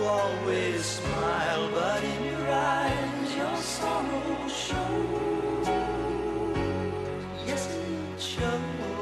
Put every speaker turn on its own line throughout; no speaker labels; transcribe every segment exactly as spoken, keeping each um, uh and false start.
always smile, but in your eyes your sorrow shows. Yes, it shows.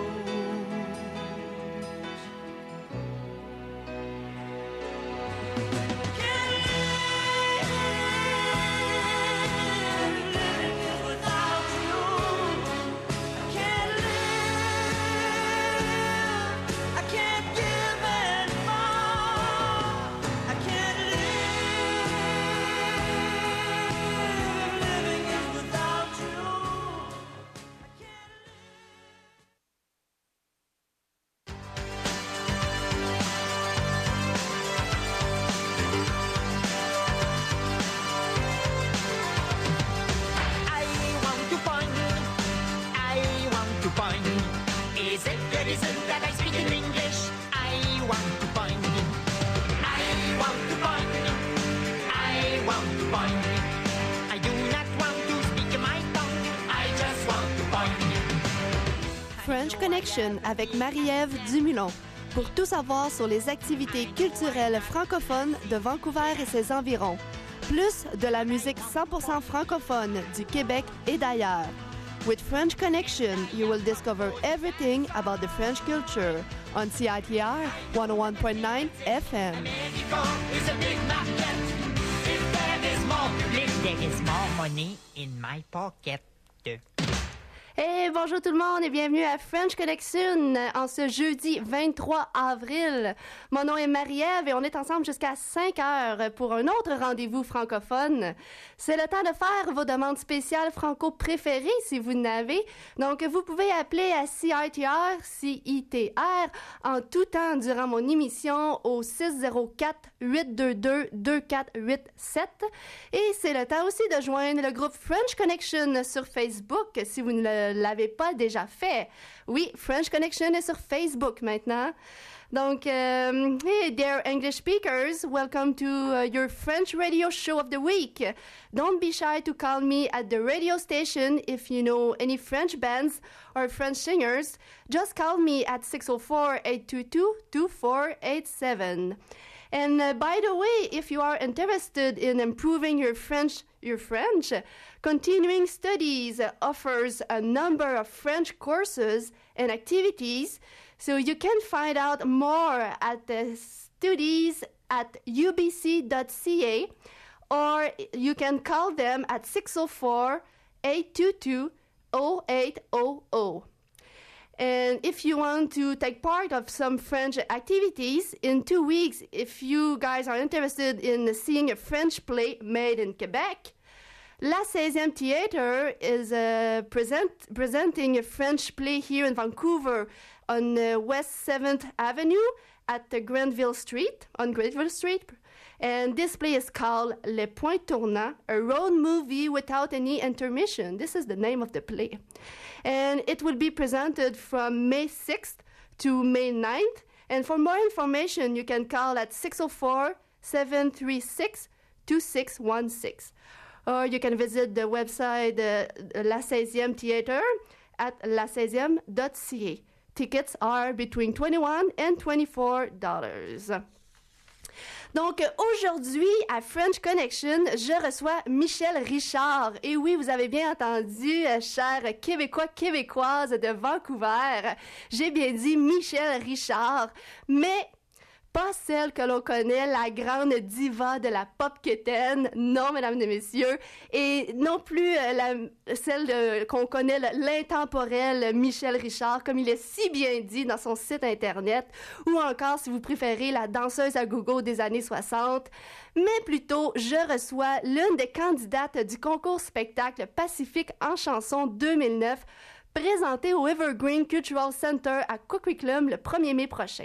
French Connection avec Marie-Ève Dumulon. Pour tout savoir sur les activités culturelles francophones de Vancouver et ses environs. Plus de la musique cent pour cent francophone du Québec et d'ailleurs. With French Connection, you will discover everything about the French culture on C I T R one oh one point nine F M.
Is a big market. If there is more public, there is more money in my pocket.
Hey, bonjour tout le monde et bienvenue à French Connection en ce jeudi vingt-trois avril. Mon nom est Marie-Ève et on est ensemble jusqu'à cinq heures pour un autre rendez-vous francophone. C'est le temps de faire vos demandes spéciales franco préférées si vous n'avez. Donc, vous pouvez appeler à C I T R, C I T R en tout temps durant mon émission au six zéro quatre, huit deux deux, deux quatre huit sept. Et c'est le temps aussi de joindre le groupe French Connection sur Facebook si vous ne le l'avez pas déjà fait. Oui, French Connection est sur Facebook maintenant. Donc, um, hey, dear English speakers, welcome to uh, your French radio show of the week. Don't be shy to call me at the radio station if you know any French bands or French singers. Just call me at six oh four, eight two two, two four eight seven. And uh, by the way, if you are interested in improving your French, your French, Continuing Studies offers a number of French courses and activities, so you can find out more at the studies at u b c dot c a, or you can call them at six oh four, eight two two, oh eight oh oh. And if you want to take part of some French activities, in two weeks, if you guys are interested in seeing a French play made in Quebec, La seizième Theatre is uh, present, presenting a French play here in Vancouver on uh, West seventh Avenue at the Granville Street, on Granville Street. And this play is called Les Points Tournants, a road movie without any intermission. This is the name of the play. And it will be presented from May sixth to May ninth. And for more information, you can call at six oh four, seven three six, two six one six. Or you can visit the website uh, La seizième Theatre at la seizième dot c a. Tickets are between twenty-one and twenty-four dollars. Donc, aujourd'hui, à French Connection, je reçois Michel Richard. Et oui, vous avez bien entendu, euh, chers Québécois, Québécoises de Vancouver. J'ai bien dit Michel Richard. Mais pas celle que l'on connaît, la grande diva de la pop quétaine, non, mesdames et messieurs, et non plus euh, la, celle de, qu'on connaît, l'intemporel Michel Richard, comme il est si bien dit dans son site internet, ou encore, si vous préférez, la danseuse à gogo des années soixante, mais plutôt, je reçois l'une des candidates du concours spectacle Pacifique en chanson deux mille neuf, présenté au Evergreen Cultural Center à Coquitlam le premier mai prochain.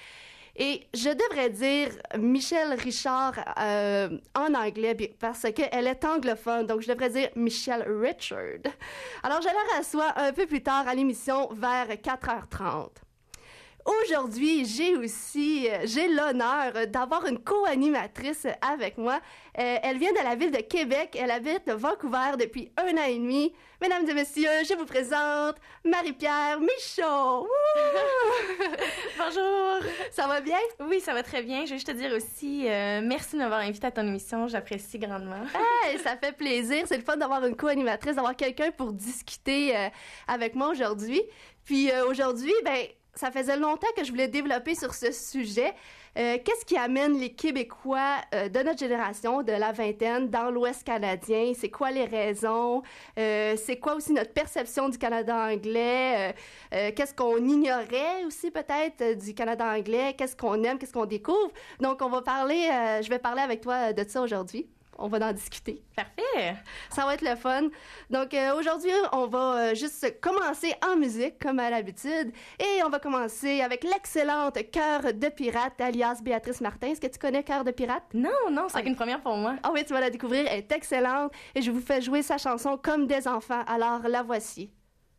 Et je devrais dire Michel Richard euh, en anglais parce qu'elle est anglophone, donc je devrais dire Michelle Richard. Alors je la reçois un peu plus tard à l'émission vers quatre heures trente. Aujourd'hui, j'ai aussi, euh, j'ai l'honneur d'avoir une co-animatrice avec moi. Euh, elle vient de la ville de Québec. Elle habite Vancouver depuis un an et demi. Mesdames et messieurs, je vous présente Marie-Pierre Michaud.
Bonjour!
Ça va bien?
Oui, ça va très bien. Je veux juste te dire aussi, euh, merci de m'avoir invité à ton émission. J'apprécie grandement.
Hey, ça fait plaisir. C'est le fun d'avoir une co-animatrice, d'avoir quelqu'un pour discuter euh, avec moi aujourd'hui. Puis euh, aujourd'hui, ben, ça faisait longtemps que je voulais développer sur ce sujet. Euh, qu'est-ce qui amène les Québécois euh, de notre génération, de la vingtaine, dans l'Ouest canadien? C'est quoi les raisons? Euh, c'est quoi aussi notre perception du Canada anglais? Euh, euh, qu'est-ce qu'on ignorait aussi peut-être euh, du Canada anglais? Qu'est-ce qu'on aime? Qu'est-ce qu'on découvre? Donc, on va parler, euh, je vais parler avec toi de ça aujourd'hui. On va en discuter.
Parfait!
Ça va être le fun. Donc, euh, aujourd'hui, on va euh, juste commencer en musique, comme à l'habitude. Et on va commencer avec l'excellente Cœur de pirate, alias Béatrice Martin. Est-ce que tu connais Cœur de pirate?
Non, non, c'est une première pour moi.
Ah oui, tu vas la découvrir. Elle est excellente. Et je vous fais jouer sa chanson Comme des enfants. Alors, la voici.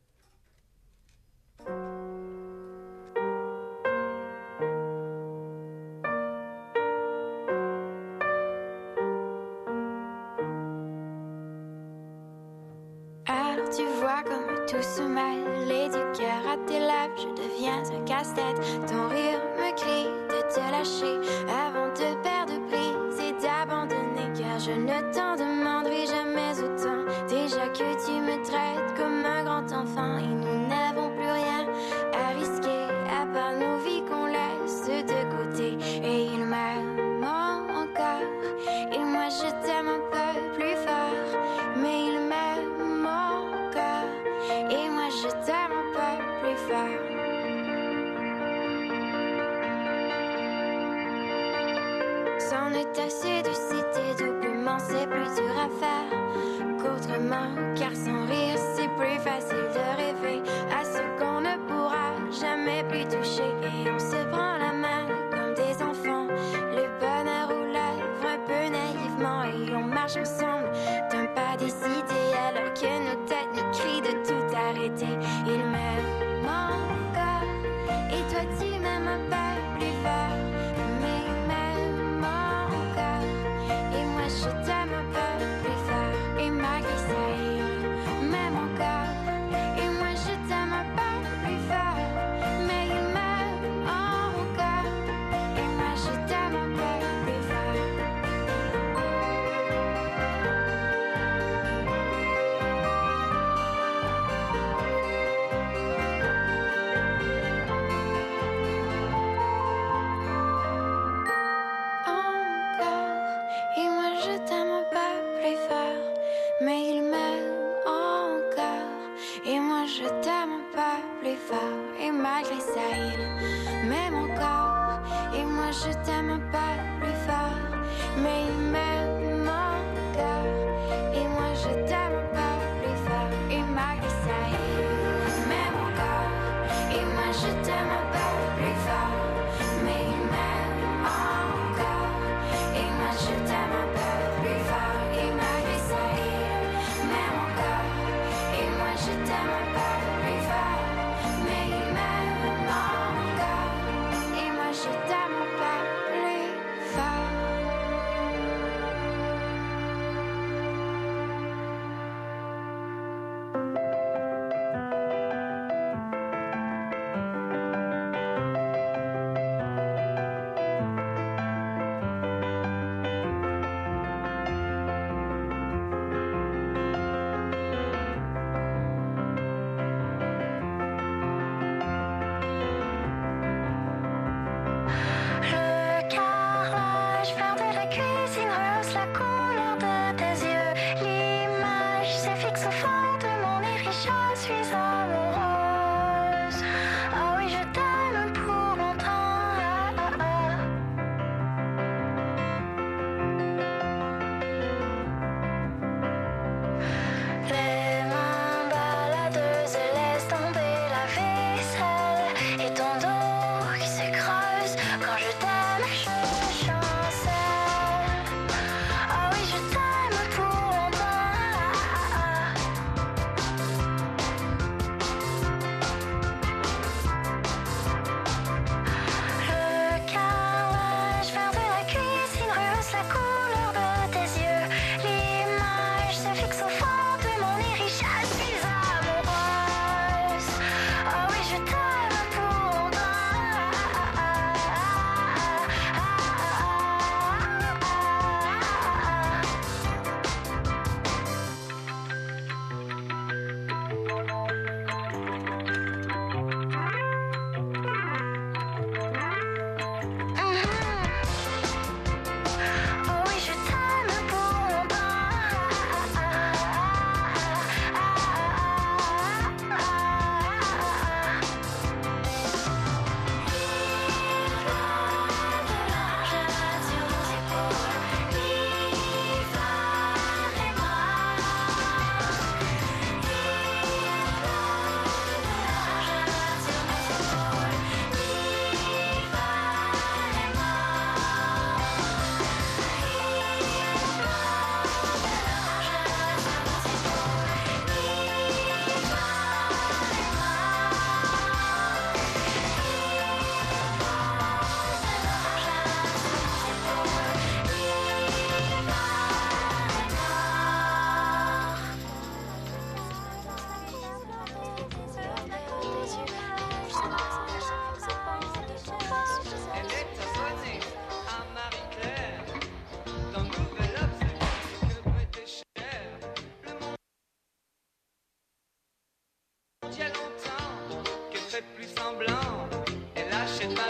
Tu vois comme tout se mêle et du cœur à tes lèvres, je deviens un casse-tête. Ton rire me crie de te lâcher avant de perdre prise et d'abandonner, car je ne t'en demanderai jamais autant. Déjà que tu me traites comme un grand enfant et nous n'avons plus rien à risquer à part nos vies qu'on laisse de côté. Et il m'aime encore et moi je t'aime un peu plus fort, mais il m'aime et moi je t'aime un peu plus fort. C'en est assez de citer doublement, c'est plus dur à faire qu'autrement, car sans rire c'est plus facile de rêver à ce qu'on ne pourra jamais plus toucher. Et on se prend la main comme des enfants, le bonheur aux lèvres un peu naïvement, et on marche ensemble d'un pas décidé alors que nos têtes nous crient de tout arrêter. Il m'aime encore et toi tu m'aimes un peu plus fort, mais il m'aime encore et moi je t'aime un peu plus fort. Et malgré ça il m'aime encore et moi je t'aime un peu plus fort, mais il m'aime encore.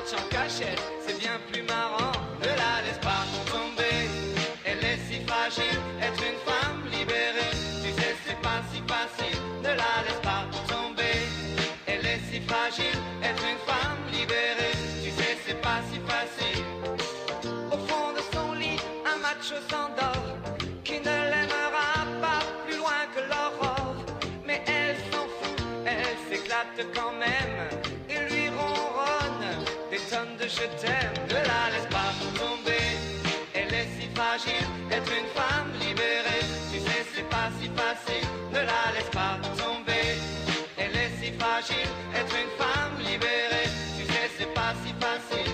match en cachette, c'est bien plus marrant. Ne la laisse pas tomber, elle est si fragile. Être une femme libérée, tu sais c'est pas si facile. Ne la laisse pas tomber, elle est si fragile. Être une femme libérée, tu sais c'est pas si facile. Au fond de son lit, un macho s'endort, qui ne l'aimera pas plus loin que l'aurore. Mais elle s'en fout, elle s'éclate quand même. Il lui ronronne des tonnes de je t'aime. Ne la laisse pas tomber, elle est si fragile. Être une femme libérée, tu sais c'est pas si facile. Ne la laisse pas tomber, elle est si fragile. Être une femme libérée, tu sais c'est pas si facile.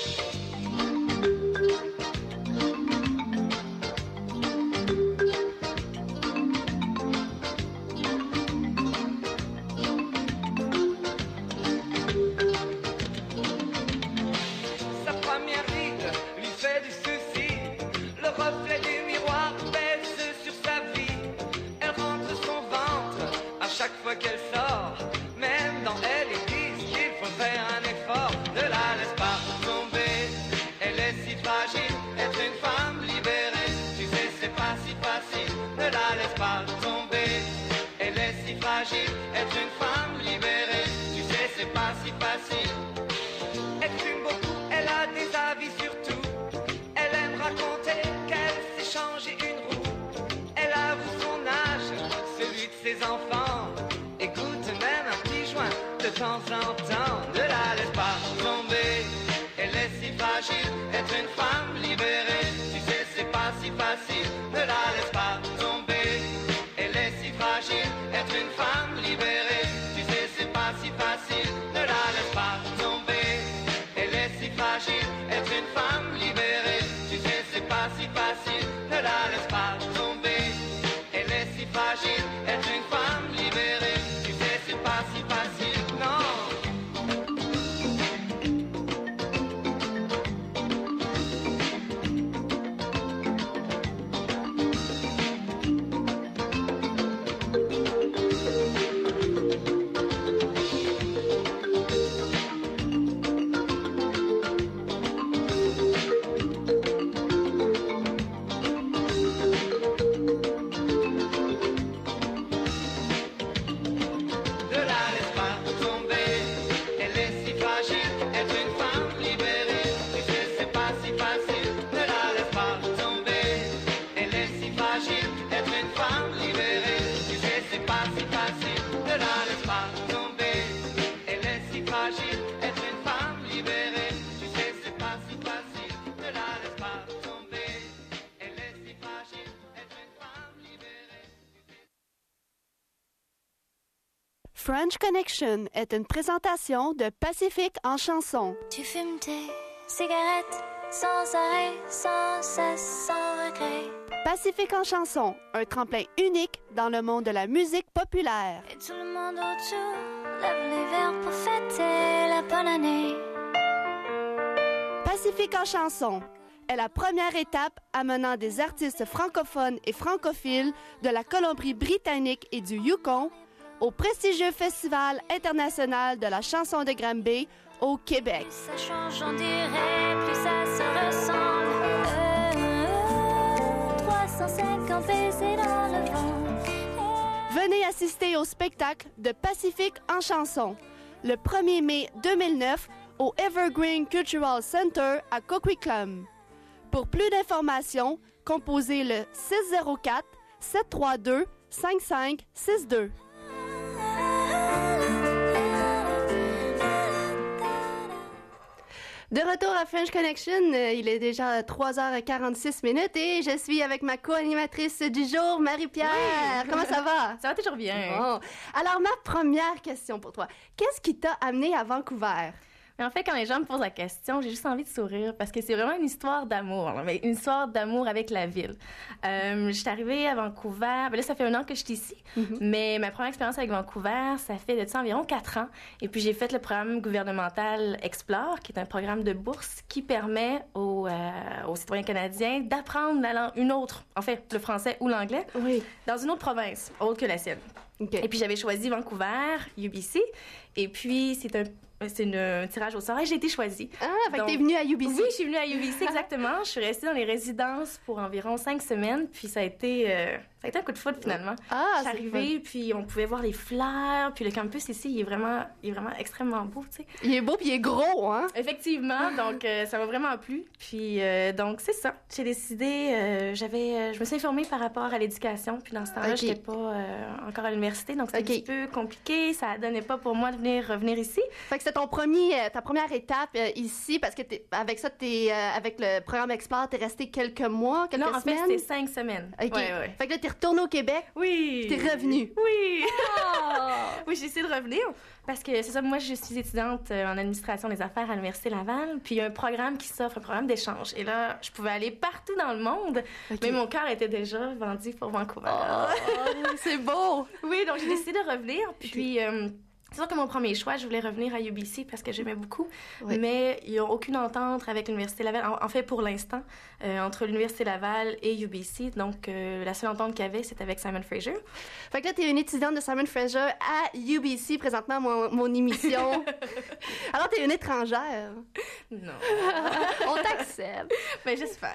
Sa première ride lui fait du souci. Le reflet du miroir baisse sur sa vie. Elle rentre son ventre à chaque fois qu'elle sort. Même dans elle, ils disent qu'il faut faire un effort. Ne la laisse pas tomber, elle est si fragile. Être une femme libérée, tu sais c'est pas si facile. Ne la laisse pas tomber, elle est si fragile. Être une femme libérée, tu sais c'est pas si facile. Elle fume beaucoup, elle a des avis sur tout. Elle aime raconter qu'elle s'est changé une roue. Elle avoue son âge, celui de ses enfants. Écoute même un petit joint de temps en temps. Ne la laisse pas tomber, elle est si fragile. Être une femme libérée, tu sais c'est pas si facile. Ne la laisse pas tomber, elle est si fragile. Être une femme libérée, tu sais c'est pas si facile. Ne la laisse pas tomber, elle est si fragile. Être une femme libérée, tu sais c'est pas si facile. Ne la laisse pas tomber, elle est si fragile. Être une femme libérée, tu sais c'est pas si facile. Non. Ne la laisse pas tomber, elle est si fragile. Être une femme libérée, tu sais c'est pas si facile. Ne la laisse pas tomber, elle est si fragile. Être une femme libérée, tu sais c'est pas si facile. Ne la laisse pas tomber, elle est si fragile. Être une femme libérée, tu sais c'est pas si facile. Ne la laisse pas tomber, elle est si fragile. Être une femme libérée.
French Connection est une présentation de Pacifique en chanson.
Tu fumes tes cigarettes sans arrêt, sans cesse, sans regret.
Pacifique en chanson, un tremplin unique dans le monde de la musique populaire.
Et tout le monde autour lève les verres pour fêter la bonne année.
Pacifique en chanson est la première étape amenant des artistes francophones et francophiles de la Colombie-Britannique et du Yukon au prestigieux Festival international de la chanson de Granby au Québec.
Plus ça change, on dirait, plus ça se ressemble. Euh, trois cent cinquante baisers dans le vent.
Venez assister au spectacle de Pacifique en chanson le premier mai deux mille neuf au Evergreen Cultural Center à Coquitlam. Pour plus d'informations, composez le six zéro quatre, sept trois deux, cinq cinq six deux. De retour à French Connection, euh, il est déjà trois heures quarante-six minutes et je suis avec ma co-animatrice du jour, Marie-Pierre. Oui. Comment ça va?
Ça va toujours bien.
Bon. Alors, ma première question pour toi, qu'est-ce qui t'a amené à Vancouver?
Mais en fait, quand les gens me posent la question, j'ai juste envie de sourire parce que c'est vraiment une histoire d'amour, là, mais une histoire d'amour avec la ville. Euh, je suis arrivée à Vancouver, ben là, ça fait un an que je suis ici, mm-hmm. mais ma première expérience avec Vancouver, ça fait de ça environ quatre ans. Et puis, j'ai fait le programme gouvernemental Explore, qui est un programme de bourse qui permet aux, euh, aux citoyens canadiens d'apprendre la langue, une autre, en fait, le français ou l'anglais,
oui.
dans une autre province, autre que la sienne. Okay. Et puis, j'avais choisi Vancouver, U B C. Et puis, c'est un C'est une, un tirage au sort et j'ai été choisie.
Ah, fait
Donc,
que t'es venue à U B C.
Oui, je suis venue à U B C, exactement. Je suis restée dans les résidences pour environ cinq semaines, puis ça a été, euh, ça a été un coup de foudre, finalement.
Ah,
je suis
c'est
arrivée, puis on pouvait voir les fleurs, puis le campus ici, il est vraiment, il est vraiment extrêmement beau, tu sais.
Il est beau puis il est gros, hein?
Effectivement, donc euh, ça m'a vraiment plu. Puis euh, donc c'est ça. J'ai décidé, euh, j'avais, euh, je me suis informée par rapport à l'éducation. Puis dans ce temps-là,
Ok.
j'étais pas euh, encore à l'université, donc c'était
Ok.
un petit peu compliqué. Ça donnait pas pour moi de venir revenir ici.
Fait que c'était ton premier, euh, ta première étape euh, ici, parce que t'es- avec ça, t'es, euh, avec le programme Explore, t'es resté quelques mois, quelques
non, en fait,
semaines?
c'était cinq semaines.
OK.
Ouais, ouais.
Fait que là, t'es retourné au Québec,
Oui.
t'es revenu.
Oui.
Ah!
Oui, j'ai essayé de revenir parce que c'est ça, moi je suis étudiante euh, en administration des affaires à l'Université Laval, puis il y a un programme qui s'offre, un programme d'échange. Et là, je pouvais aller partout dans le monde,
Ok.
mais mon cœur était déjà vendu pour Vancouver.
Oh, c'est beau!
Oui, donc j'ai décidé de revenir, puis... euh, c'est sûr que mon premier choix, je voulais revenir à U B C parce que j'aimais beaucoup,
Oui.
mais il n'y a aucune entente avec l'Université Laval, en, en fait pour l'instant, euh, entre l'Université Laval et U B C. Donc, euh, la seule entente qu'il y avait, c'était avec Simon Fraser.
Fait que là, t'es une étudiante de Simon Fraser à U B C, présentement, mon, mon émission. Alors, t'es une étrangère.
Non.
On t'accepte.
Mais j'espère.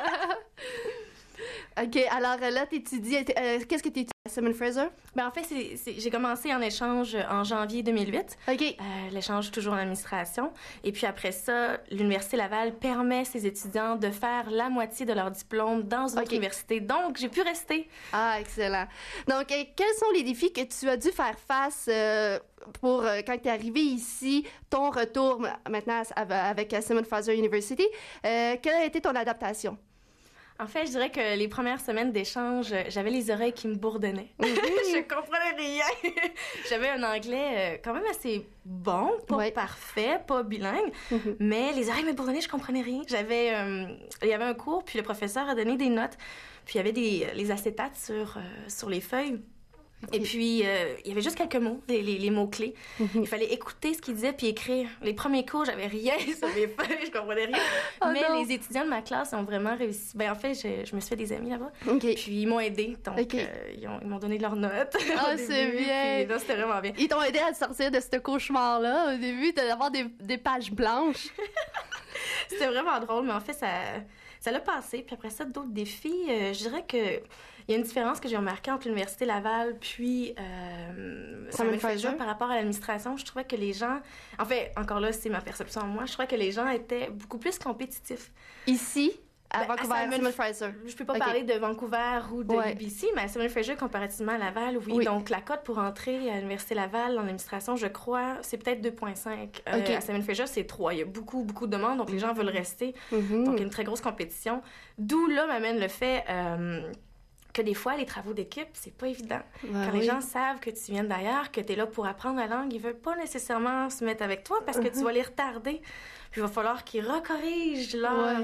OK, alors euh, là, t'étudies... euh, qu'est-ce que t'étudies à Simon Fraser?
Ben, en fait, c'est, c'est- j'ai commencé en échange en janvier deux mille huit.
OK.
Euh, l'échange toujours en administration. Et puis après ça, l'Université Laval permet ses étudiants de faire la moitié de leur diplôme dans une autre
Ok.
université. Donc, j'ai pu rester.
Ah, excellent. Donc, euh, quels sont les défis que tu as dû faire face euh, pour, euh, quand tu es arrivé ici, ton retour m- maintenant à- avec euh, Simon Fraser University? Euh, quelle a été ton adaptation?
En fait, je dirais que les premières semaines d'échange, euh, j'avais les oreilles qui me bourdonnaient. Je comprenais rien. J'avais un anglais euh, quand même assez bon, pas
Ouais.
parfait, pas bilingue,
Mhm.
mais les oreilles me bourdonnaient, je comprenais rien. J'avais, euh, il y avait un cours, puis le professeur a donné des notes, puis il y avait des, les acétates sur, euh, sur les feuilles. Et puis, euh, il y avait juste quelques mots, les, les, les mots-clés. Il fallait écouter ce qu'il disait puis écrire. Les premiers cours, j'avais rien sur mes feuilles, je comprenais rien.
Oh
Mais
non.
les étudiants de ma classe ont vraiment réussi. Ben, en fait, je, je me suis fait des amis là-bas.
OK.
Puis, ils m'ont aidé. Donc,
Ok.
euh, ils, ont, ils m'ont donné leurs notes.
Ah,
au
c'est
début,
bien.
Puis, là, c'était vraiment bien.
Ils t'ont aidé à te sortir de ce cauchemar-là au début, d'avoir des, des pages blanches.
C'était vraiment drôle, mais en fait, ça, ça l'a passé. Puis après ça, d'autres défis, euh, je dirais que il y a une différence que j'ai remarquée entre l'Université Laval puis euh,
Simon
Simon Fraser
Fraser.
par rapport à l'administration. Je trouvais que les gens... En fait, encore là, c'est ma perception à moi. Je trouvais que les gens étaient beaucoup plus compétitifs.
Ici, à
Ben, à
Vancouver,
Simon-
Simon Fraser.
Je peux pas
Ok.
parler de Vancouver ou de
Ouais.
U B C, mais à Simon Fraser, comparativement à Laval, oui.
Oui.
Donc, la cote pour entrer à l'Université Laval en administration, je crois, c'est peut-être deux virgule cinq. Euh,
Ok.
À Simon Fraser, c'est trois. Il y a beaucoup, beaucoup de demandes, donc les gens veulent rester.
Mhm.
Donc, il y a une très grosse compétition. D'où, là, m'amène le fait euh, que des fois, les travaux d'équipe, c'est pas évident.
Ouais,
Quand
oui.
les gens savent que tu viens d'ailleurs, que tu es là pour apprendre la langue, ils veulent pas nécessairement se mettre avec toi parce que tu vas les retarder. Puis il va falloir qu'ils recorrigent leur...
Ouais.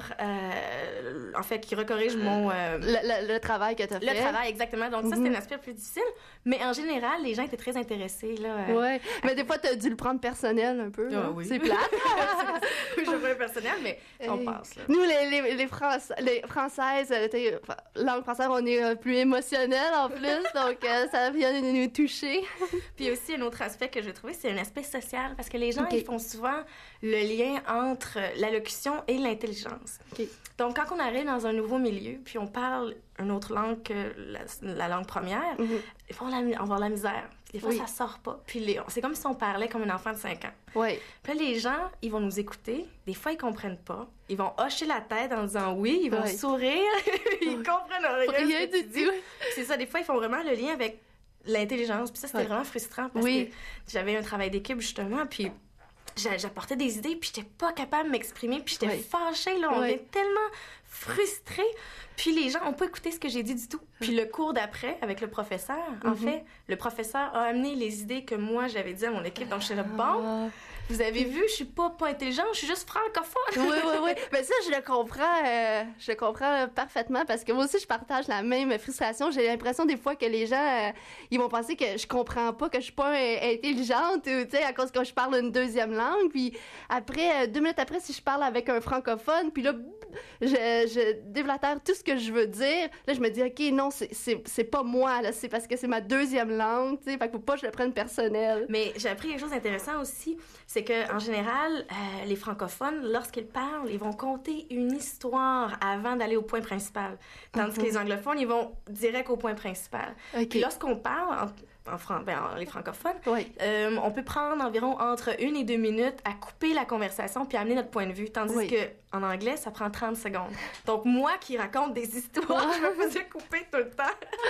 euh, en fait, qu'ils recorrigent mon... euh,
Le, le- le travail que tu as fait.
le travail, exactement. Donc, ça,
Mhm.
c'était un aspect plus difficile. Mais en général, les gens étaient très intéressés, là. euh,
Ouais. Mais des fois, tu as dû le prendre personnel un peu.
Ah
hein.
oui.
C'est plate.
oui, je veux personnel, mais on
Hey.
passe, là.
Nous, les, les, les, Français, les Françaises, euh, t'es- enfin, langue française, on est euh, plus émotionnel en plus, donc euh, ça vient de nous toucher.
Puis aussi, un autre aspect que j'ai trouvé, c'est un aspect social, parce que les gens,
Ok.
ils font souvent le lien entre l'allocution et l'intelligence.
Ok.
Donc, quand on arrive dans un nouveau milieu, puis on parle une autre langue que la, la langue première,
Mhm.
des fois, on, a, on va avoir de la misère. Des fois,
Oui.
ça sort pas. Puis les- c'est comme si on parlait comme un enfant de cinq ans.
Oui.
Puis là, les gens, ils vont nous écouter. Des fois, ils comprennent pas. Ils vont hocher la tête en disant oui. Ils vont
Ouais.
sourire. Ils comprennent rien.
Rien
ce que tu
du
dis.
tout.
C'est ça. Des fois, ils font vraiment le lien avec l'intelligence. Puis ça, c'était
Ouais.
vraiment frustrant parce
Oui.
que j'avais un travail d'équipe, justement. Puis j'a- j'apportais des idées. Puis j'étais pas capable de m'exprimer. Puis j'étais
Ouais.
fâchée. Là. On
Ouais.
était tellement frustrés. Puis les gens n'ont pas écouté ce que j'ai dit du tout. Puis le cours d'après, avec le professeur, en
Mhm.
fait, le professeur a amené les idées que moi, j'avais dit à mon équipe. Donc, j'étais là, bon,
Ah.
vous avez vu, je suis pas, pas intelligente, je suis juste francophone.
Oui, oui, oui. Mais ça, je le comprends, euh, je le comprends euh, parfaitement parce que moi aussi, je partage la même frustration. J'ai l'impression des fois que les gens, euh, ils vont penser que je comprends pas, que je suis pas euh, intelligente, ou, tu sais, à cause que je parle une deuxième langue. Puis après, euh, deux minutes après, si je parle avec un francophone, puis là, je, je, je déblatère tout ce que je veux dire. Là, je me dis, OK, non, c'est, c'est, c'est pas moi, là, c'est parce que c'est ma deuxième langue, tu sais, fait qu'il faut pas que je le prenne personnel.
Mais j'ai appris quelque chose d'intéressant aussi, c'est qu'en général, euh, les francophones, lorsqu'ils parlent, ils vont conter une histoire avant d'aller au point principal. Tandis mm-hmm. que les anglophones, ils vont direct au point principal. Okay. Puis lorsqu'on parle... En... En fran... ben, en, les francophones,
oui.
euh, on peut prendre environ entre une et deux minutes à couper la conversation puis amener notre point de vue. Tandis
oui.
qu'en anglais, ça prend trente secondes. Donc, moi qui raconte des histoires, je me faisais couper tout le temps.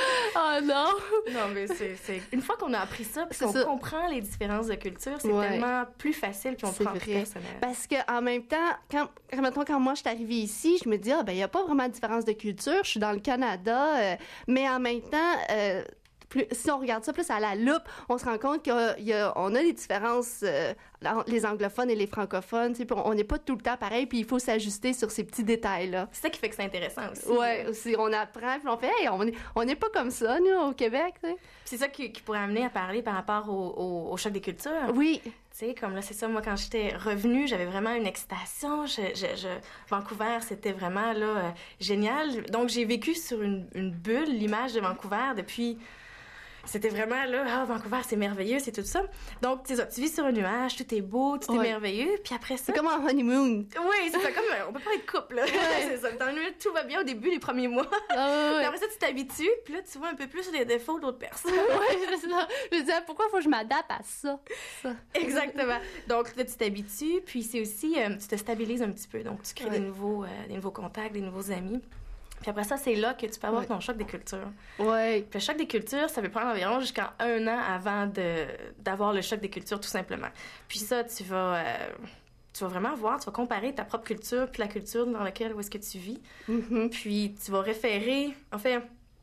Oh non!
Non, mais c'est... c'est... Une fois qu'on a appris ça, puis qu'on
ça.
comprend les différences de culture, c'est
ouais.
tellement plus facile puis on
c'est
prend
vrai.
plus personnel.
Parce qu'en même temps, quand, quand, quand moi je suis arrivée ici, je me dis, ah, ben, il n'y a pas vraiment de différence de culture. Je suis dans le Canada, euh, mais en même temps... Euh, Plus, si on regarde ça plus à la loupe, on se rend compte qu'on a, a des différences euh, entre les anglophones et les francophones. On n'est pas tout le temps pareil, puis il faut s'ajuster sur ces petits détails-là.
C'est ça qui fait que c'est intéressant aussi.
Oui, aussi. On apprend, puis on fait, hey, on n'est pas comme ça, nous, au Québec. T'sais.
C'est ça qui, qui pourrait amener à parler par rapport au, au, au choc des cultures.
Oui.
Tu sais, comme là, c'est ça, moi, quand j'étais revenue, j'avais vraiment une excitation. Je, je, je... Vancouver, c'était vraiment, là, euh, génial. Donc, j'ai vécu sur une, une bulle, l'image de Vancouver, depuis... C'était vraiment, là, ah, Vancouver, c'est merveilleux, c'est tout ça. Donc, tu sais, tu vis sur un nuage, tout est beau, tout
ouais.
est merveilleux, puis après ça...
C'est comme un honeymoon.
Oui, c'est ça, comme... On peut pas être couple, là. Ouais. C'est ça. Dans le milieu, tout va bien au début, les premiers mois.
Ah, ouais, ouais.
Puis après ça, tu t'habitues, puis là, tu vois un peu plus les défauts d'autres personnes.
Oui, c'est ça. Je me disais, pourquoi faut que je m'adapte à ça? ça?
Exactement. Donc, là, tu t'habitues, puis c'est aussi... Euh, tu te stabilises un petit peu. Donc, tu crées ouais. des, nouveaux, euh, des nouveaux contacts, des nouveaux amis. Puis après ça, c'est là que tu peux avoir ouais. ton choc des cultures.
Oui.
Puis le choc des cultures, ça peut prendre environ jusqu'à un an avant de, d'avoir le choc des cultures, tout simplement. Puis ça, tu vas, euh, tu vas vraiment voir, tu vas comparer ta propre culture puis la culture dans laquelle où est-ce que tu vis.
Mm-hmm.
Puis tu vas référer, en fait,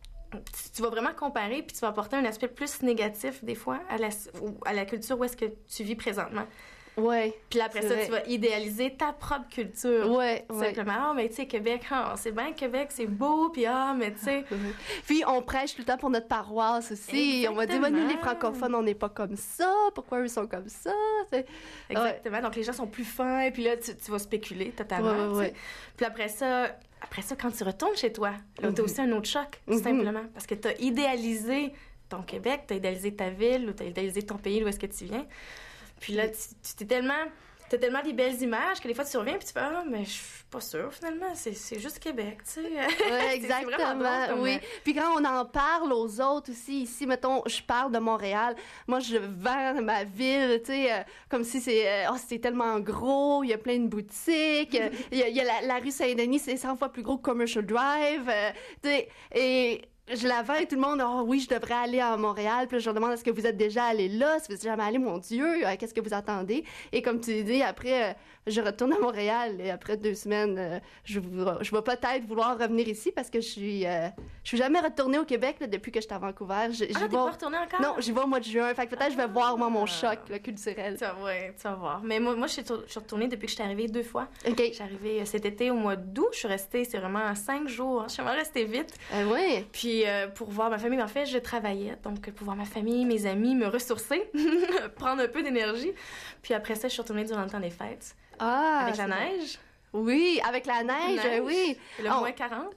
tu, tu vas vraiment comparer puis tu vas apporter un aspect plus négatif, des fois, à la, à la culture où est-ce que tu vis présentement.
Ouais.
Puis après ça, vrai. Tu vas idéaliser ta propre culture.
Ouais.
Simplement, ah, mais tu sais, Québec, ah, c'est bien Québec, c'est beau, puis ah, mais tu sais.
Puis on prêche tout le temps pour notre paroisse aussi.
Exactement.
On va dire, bah, nous, les francophones, on n'est pas comme ça. Pourquoi eux sont comme ça? C'est...
Exactement. Ouais. Donc les gens sont plus fins, puis là, tu, tu vas spéculer totalement.
Ouais, ouais.
Puis après ça, après ça, quand tu retournes chez toi, là, mm-hmm. t'as aussi un autre choc, tout
mm-hmm.
simplement. Parce que t'as idéalisé ton Québec, t'as idéalisé ta ville, ou t'as idéalisé ton pays, où est-ce que tu viens. Puis là, tu, tu t'es tellement... T'as tellement des belles images que des fois, tu reviens et tu fais « Ah, mais je suis pas sûre, finalement. C'est, c'est juste Québec, tu sais. »
Oui, exactement, drôle, oui. Puis quand on en parle aux autres aussi, ici, mettons, je parle de Montréal, moi, je vends ma ville, tu sais, euh, comme si c'est... Euh, oh, c'est tellement gros, il y a plein de boutiques, il y a, il y a la, la rue Saint-Denis, c'est cent fois plus gros que Commercial Drive, euh, tu sais, et... Je la vends et tout le monde, oh oui, je devrais aller à Montréal. Puis là, je leur demande, est-ce que vous êtes déjà allé là? Si vous êtes jamais allé, mon Dieu, euh, qu'est-ce que vous attendez? Et comme tu dis, après, euh, je retourne à Montréal et après deux semaines, euh, je, je vais peut-être vouloir revenir ici parce que je suis, euh, je suis jamais retournée au Québec là, depuis que j'étais à Vancouver. Je,
ah, t'es vais... pas retournée encore?
Non, j'y vais au mois de juin. Fait que peut-être ah. je vais voir, moi, mon choc là, culturel.
Tu vas, ouais, tu vas voir. Mais moi, moi je, suis je suis retournée depuis que je suis arrivée deux fois.
OK.
Je suis arrivée cet été au mois d'août. Je suis restée, c'est vraiment cinq jours. Je suis vraiment restée vite.
Euh, oui.
Puis euh, pour voir ma famille, en fait, je travaillais. Donc, pour voir ma famille, mes amis, me ressourcer, prendre un peu d'énergie. Puis après ça, je suis retournée durant le temps des fêtes.
Ah!
Avec la neige.
Oui, avec la neige,
neige
oui.
Le
on...
moins quarante.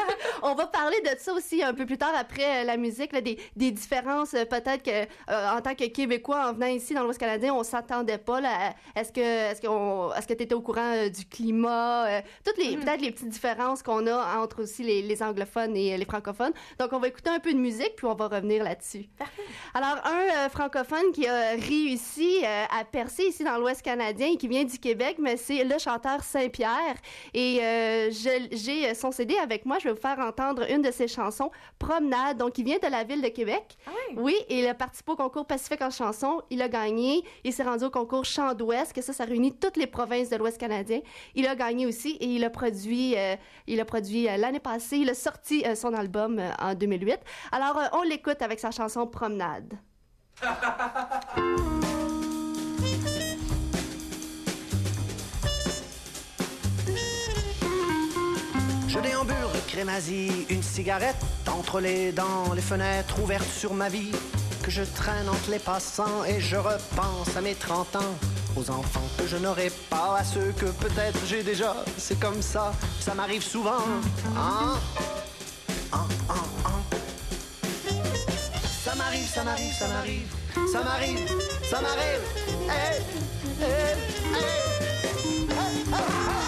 On va parler de ça aussi un peu plus tard après la musique, là, des, des différences peut-être que euh, en tant que Québécois en venant ici dans l'Ouest canadien, on s'attendait pas là. Est-ce que est-ce qu'on est-ce que tu étais au courant euh, du climat, euh, toutes les mm. peut-être les petites différences qu'on a entre aussi les, les anglophones et les francophones. Donc on va écouter un peu de musique puis on va revenir là-dessus.
Parfait.
Alors un euh, francophone qui a réussi euh, à percer ici dans l'Ouest canadien et qui vient du Québec, mais c'est le chanteur Saint-Pierre. Et euh, je, j'ai son C D avec moi. Je vais vous faire entendre une de ses chansons, Promenade. Donc, il vient de la ville de Québec.
Ah oui?
Oui, et il a participé au concours Pacifique en chanson. Il a gagné. Il s'est rendu au concours Chant d'Ouest, que ça, ça réunit toutes les provinces de l'Ouest canadien. Il a gagné aussi et il a produit, euh, il a produit euh, l'année passée. Il a sorti euh, son album euh, en deux mille huit. Alors, euh, on l'écoute avec sa chanson Promenade.
Je déambule crémazie, une cigarette entre les dents, les fenêtres ouvertes sur ma vie, que je traîne entre les passants et je repense à mes trente ans, aux enfants que je n'aurai pas, à ceux que peut-être j'ai déjà. C'est comme ça, ça m'arrive souvent. Hein? Hein, hein, hein. Ça m'arrive, ça m'arrive, ça m'arrive, ça m'arrive, ça m'arrive. Hey, hey, hey. Hey, hey,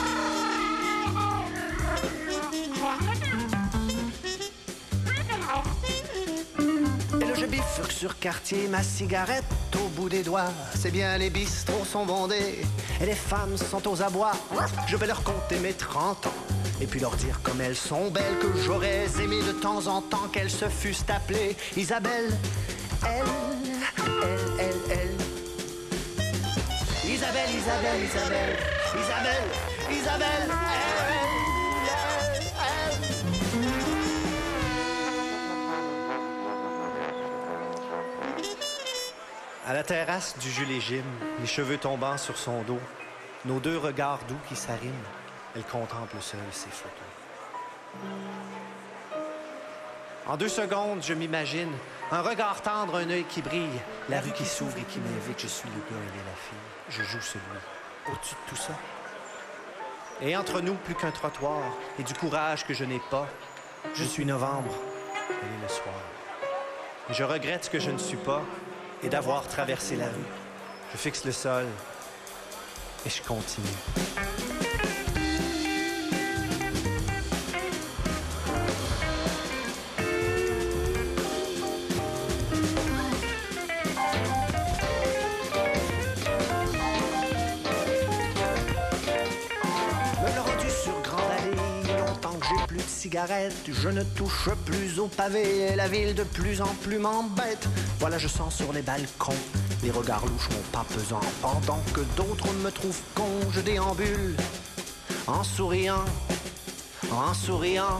hey. Et là je bifurque sur quartier, ma cigarette au bout des doigts. C'est bien, les bistrots sont bondés et les femmes sont aux abois. Je vais leur compter mes trente ans et puis leur dire comme elles sont belles, que j'aurais aimé de temps en temps qu'elles se fussent appelées Isabelle. Elle, elle, elle, elle. Isabelle, Isabelle, Isabelle, Isabelle, Isabelle, elle, elle, elle. À la terrasse du Jules et Jim, les cheveux tombant sur son dos, nos deux regards doux qui s'arriment, elle contemple seule ses photos. En deux secondes, je m'imagine un regard tendre, un œil qui brille, la rue qui s'ouvre et qui m'invite. Je suis le gars, elle est la fille. Je joue celui au-dessus de tout ça. Et entre nous, plus qu'un trottoir et du courage que je n'ai pas. Je suis novembre, elle est le soir. Et je regrette ce que je ne suis pas et d'avoir traversé la rue. Je fixe le sol et je continue. Cigarette, je ne touche plus au pavé et la ville de plus en plus m'embête. Voilà, je sens sur les balcons les regards louches, mon pas pesant. Pendant que d'autres me trouvent con, je déambule en souriant, en souriant.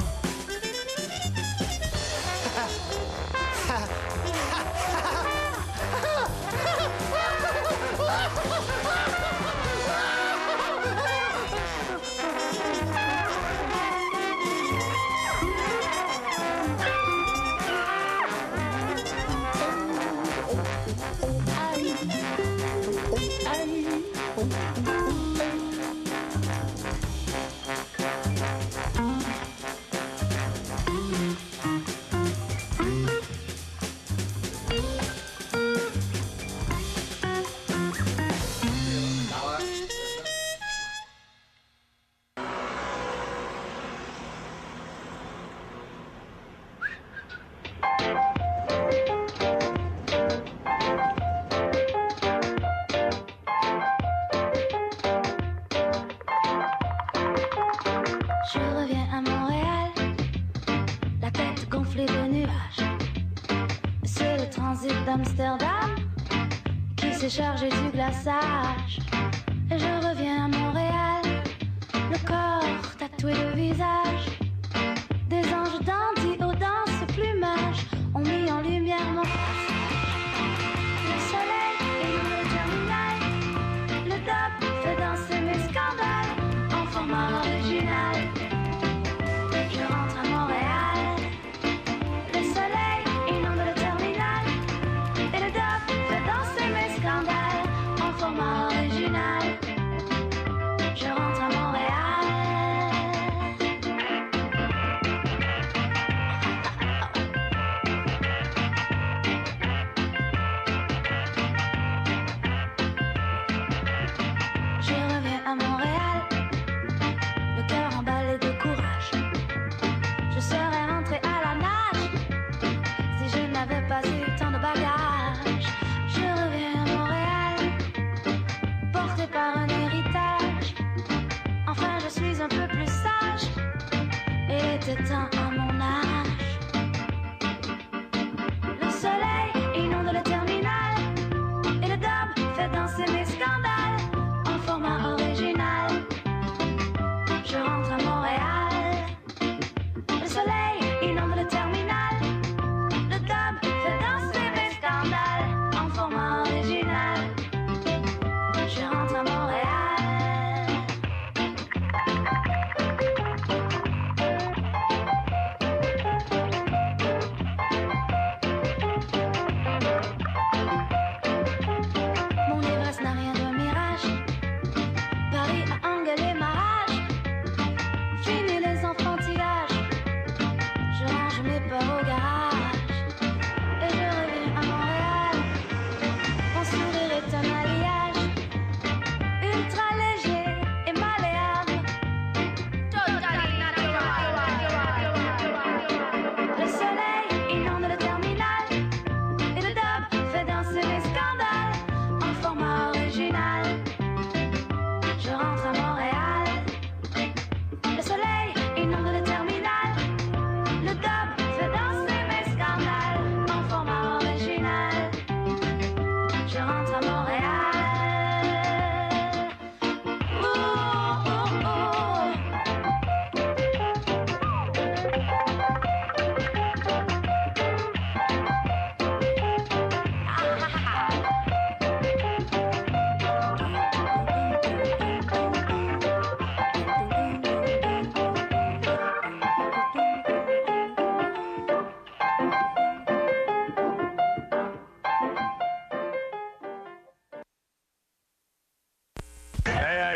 d'Amsterdam qui s'est chargé du glaçage. Et je reviens à Montréal, le corps tatoué le visage. Des anges dandys aux danses plumages ont mis en lumière mon passage. Le soleil est dans le terminal, le top fait danser mes scandales en format original. Je rentre à Montréal, le soleil inonde le terminal et le top fait danser mes scandales en format original. Je rentre à Montréal. Je reviens à Montréal, le cœur emballé de courage. Je serais rentrée à la nage si je n'avais pas eu tant de bagages. Je reviens à Montréal, portée par un héritage. Enfin, je suis un peu plus sage. Il était temps à mon âge. Le soleil inonde le terminal et le dub fait danser mes scandales en format original. Je rentre à Montréal. Le soleil inonde le terminal. Le dub fait danser mes scandales en format original. Je rentre à Montréal.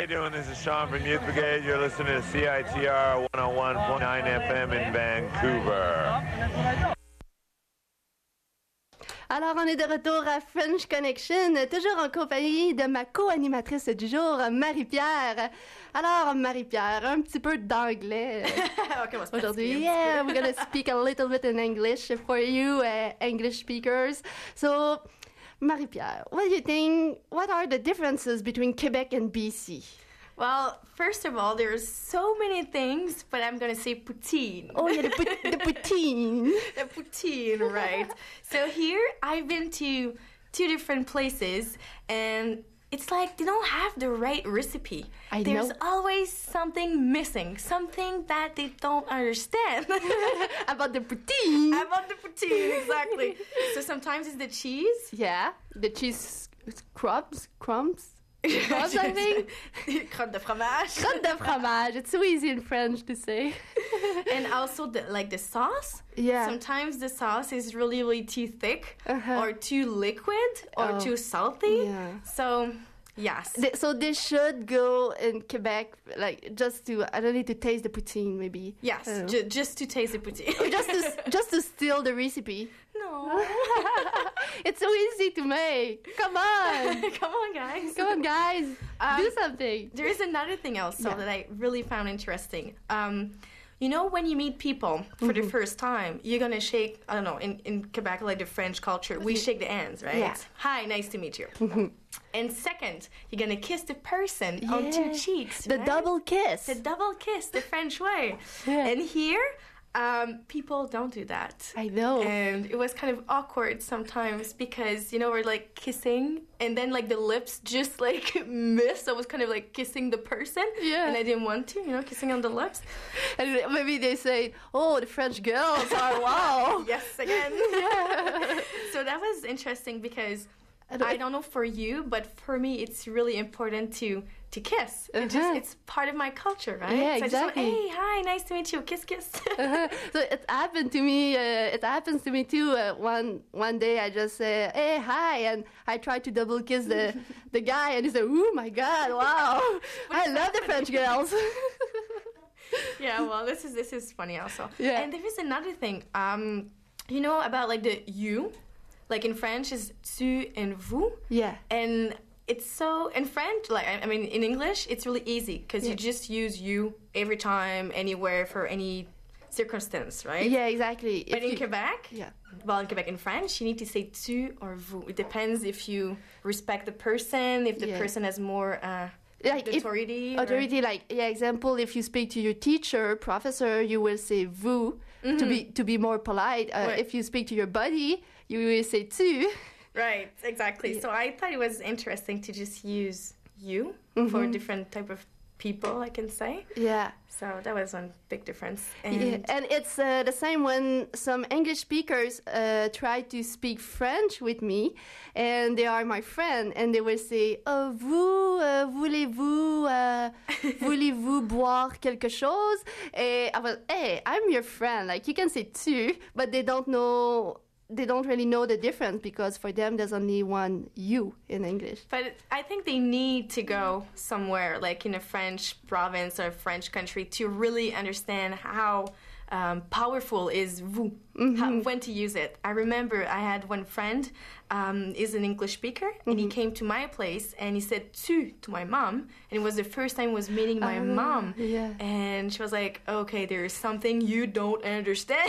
you doing? This is Sean from Youth Brigade. You're listening to C I T R one oh one point nine F M in Vancouver.
Alors, on est de retour à French Connection, toujours en compagnie de ma co-animatrice du jour, Marie-Pierre. Alors, Marie-Pierre, un petit peu d'anglais
Okay, what's
aujourd'hui. Yeah, we're going to speak a little bit in English for you, uh, English speakers. So, Marie-Pierre, what do you think, what are the differences between Quebec and B C?
Well, first of all, there's so many things, but I'm going to say poutine.
Oh, yeah, the, put- the poutine.
The poutine, right. So here, I've been to two different places, and it's like they don't have the right recipe.
I
There's
know.
always something missing, something that they don't understand.
About the poutine.
About the poutine, exactly. So sometimes it's the cheese.
Yeah, the cheese crumbs, crumbs. Crumbs, I think.
Crotte de fromage.
Crotte de fromage. It's so easy in French to say.
And also the, like the sauce.
Yeah.
Sometimes the sauce is really, really too thick
Uh-huh.
or too liquid or
Oh.
too salty.
Yeah.
So, yes.
They- so they should go in Quebec, like just to, I don't need to taste the poutine, maybe.
Yes,
I don't know.
ju- just to taste the poutine.
just to just to steal the recipe.
No.
It's so easy to make. Come on,
Come on, guys.
come on, guys,
Um,
do something.
There is another thing also
Yeah.
that I really found interesting. Um, you know, when you meet people for
Mm-hmm.
the first time, you're gonna shake, I don't know, in, in Quebec, like the French culture, we shake the hands, right?
Yeah.
Hi, nice to meet you. And second, you're gonna kiss the person on
Yeah.
two cheeks.
The
right?
double kiss.
The double kiss, the French way.
Yeah.
And here, um, people don't do that.
I know.
And it was kind of awkward sometimes because, you know, we're like kissing and then like the lips just like miss. So I was kind of like kissing the person.
Yeah.
And I didn't want to, you know, kissing on the lips.
And maybe they say, "Oh, the French girls are wow."
Yes, again.
Yeah.
So that was interesting because
I don't-
I don't know for you, but for me, it's really important to to kiss. It just,
Uh-huh.
it's part of my culture, right?
Yeah,
so I just
exactly.
went, hey, hi, nice to meet you. Kiss, kiss.
Uh-huh. So it happened to me. Uh, it happens to me too. Uh, one one day, I just say, "Hey, hi," and I tried to double kiss the the guy, and he said, "Oh my God, wow! I love the French girls."
Yeah, well, this is this is funny also.
Yeah.
And there is another thing. Um, you know about like the you, like in French is tu and vous,
Yeah.
and it's so in French. Like I, I mean, in English, it's really easy because
Yeah.
you just use you every time, anywhere for any circumstance, right?
Yeah, exactly.
But
If
in
you-
Quebec,
Yeah.
well, in Quebec, in French, you need to say tu or vous. It depends if you respect the person, if the
Yeah.
person has more uh,
Like if-
authority. or-
Authority, like yeah. Example: if you speak to your teacher, professor, you will say "vous" to be to be more polite. Uh,
Right.
If you speak to your buddy, you will say "tu."
Right, exactly. So I thought it was interesting to just use you for different type of people, I can say.
Yeah.
So that was one big difference. And
Yeah, and it's uh, the same when some English speakers uh, try to speak French with me, and they are my friend, and they will say, oh, vous, uh, voulez-vous, uh, voulez-vous boire quelque chose? And I was, hey, I'm your friend. Like, you can say tu, but they don't know, they don't really know the difference because for them, there's only one you in English.
But I think they need to go somewhere, like in a French province or a French country, to really understand how um, powerful is vous, how, when to use it. I remember I had one friend, um, is an English speaker, and he came to my place and he said tu to my mom, and it was the first time I was meeting my mom.
yeah.
And she was like, okay, there's something you don't understand.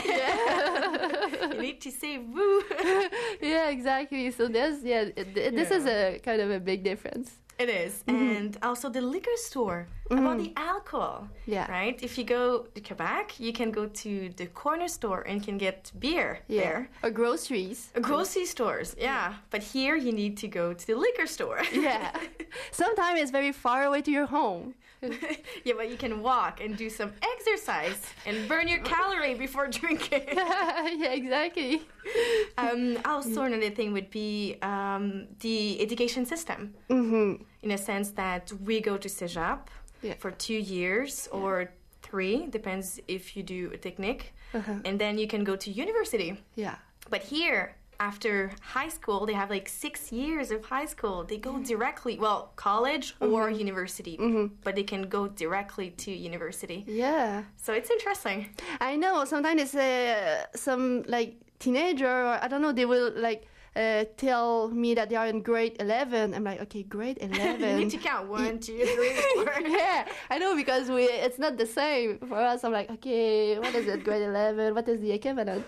You need to say vous.
Yeah, exactly. So there's, yeah, th- th- this is a kind of a big difference.
It is. And also the liquor store, about the alcohol.
Yeah.
Right? If you go to Quebec, you can go to the corner store and can get beer
Yeah.
there.
Or groceries.
Grocery stores, yeah. But here you need to go to the liquor store.
Yeah. Sometimes it's very far away to your home.
Yeah, but you can walk and do some exercise and burn your calorie before drinking.
Yeah, exactly.
Um, also, another thing would be um, the education system.
Mm-hmm.
In a sense that we go to Cégep
Yeah.
for two years or three, depends if you do a technique,
Uh-huh.
and then you can go to university.
Yeah.
But here, after high school, they have like six years of high school. They go directly, well, college or
Mhm.
university,
Mhm.
but they can go directly to university.
Yeah.
So it's interesting.
I know. Sometimes it's uh, some like teenager, or I don't know. They will like uh, tell me that they are in grade eleven. I'm like, okay, grade eleven.
You need to count one, two, three, four.
Yeah, I know, because we it's not the same for us. I'm like, okay, what is it? Grade eleven. What is the equivalent?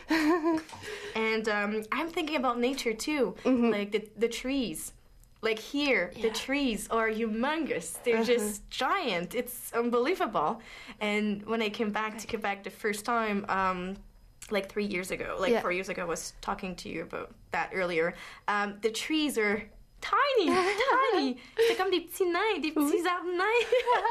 And um, I'm thinking about nature too,
Mhm.
like the the trees. Like here, the trees are humongous. They're
Uh-huh.
just giant. It's unbelievable. And when I came back to Quebec the first time, um, like three years ago, like
Yeah.
four years ago, I was talking to you about that earlier. Um, the trees are tiny, tiny. C'est comme des petits nains, des petits arbres nains.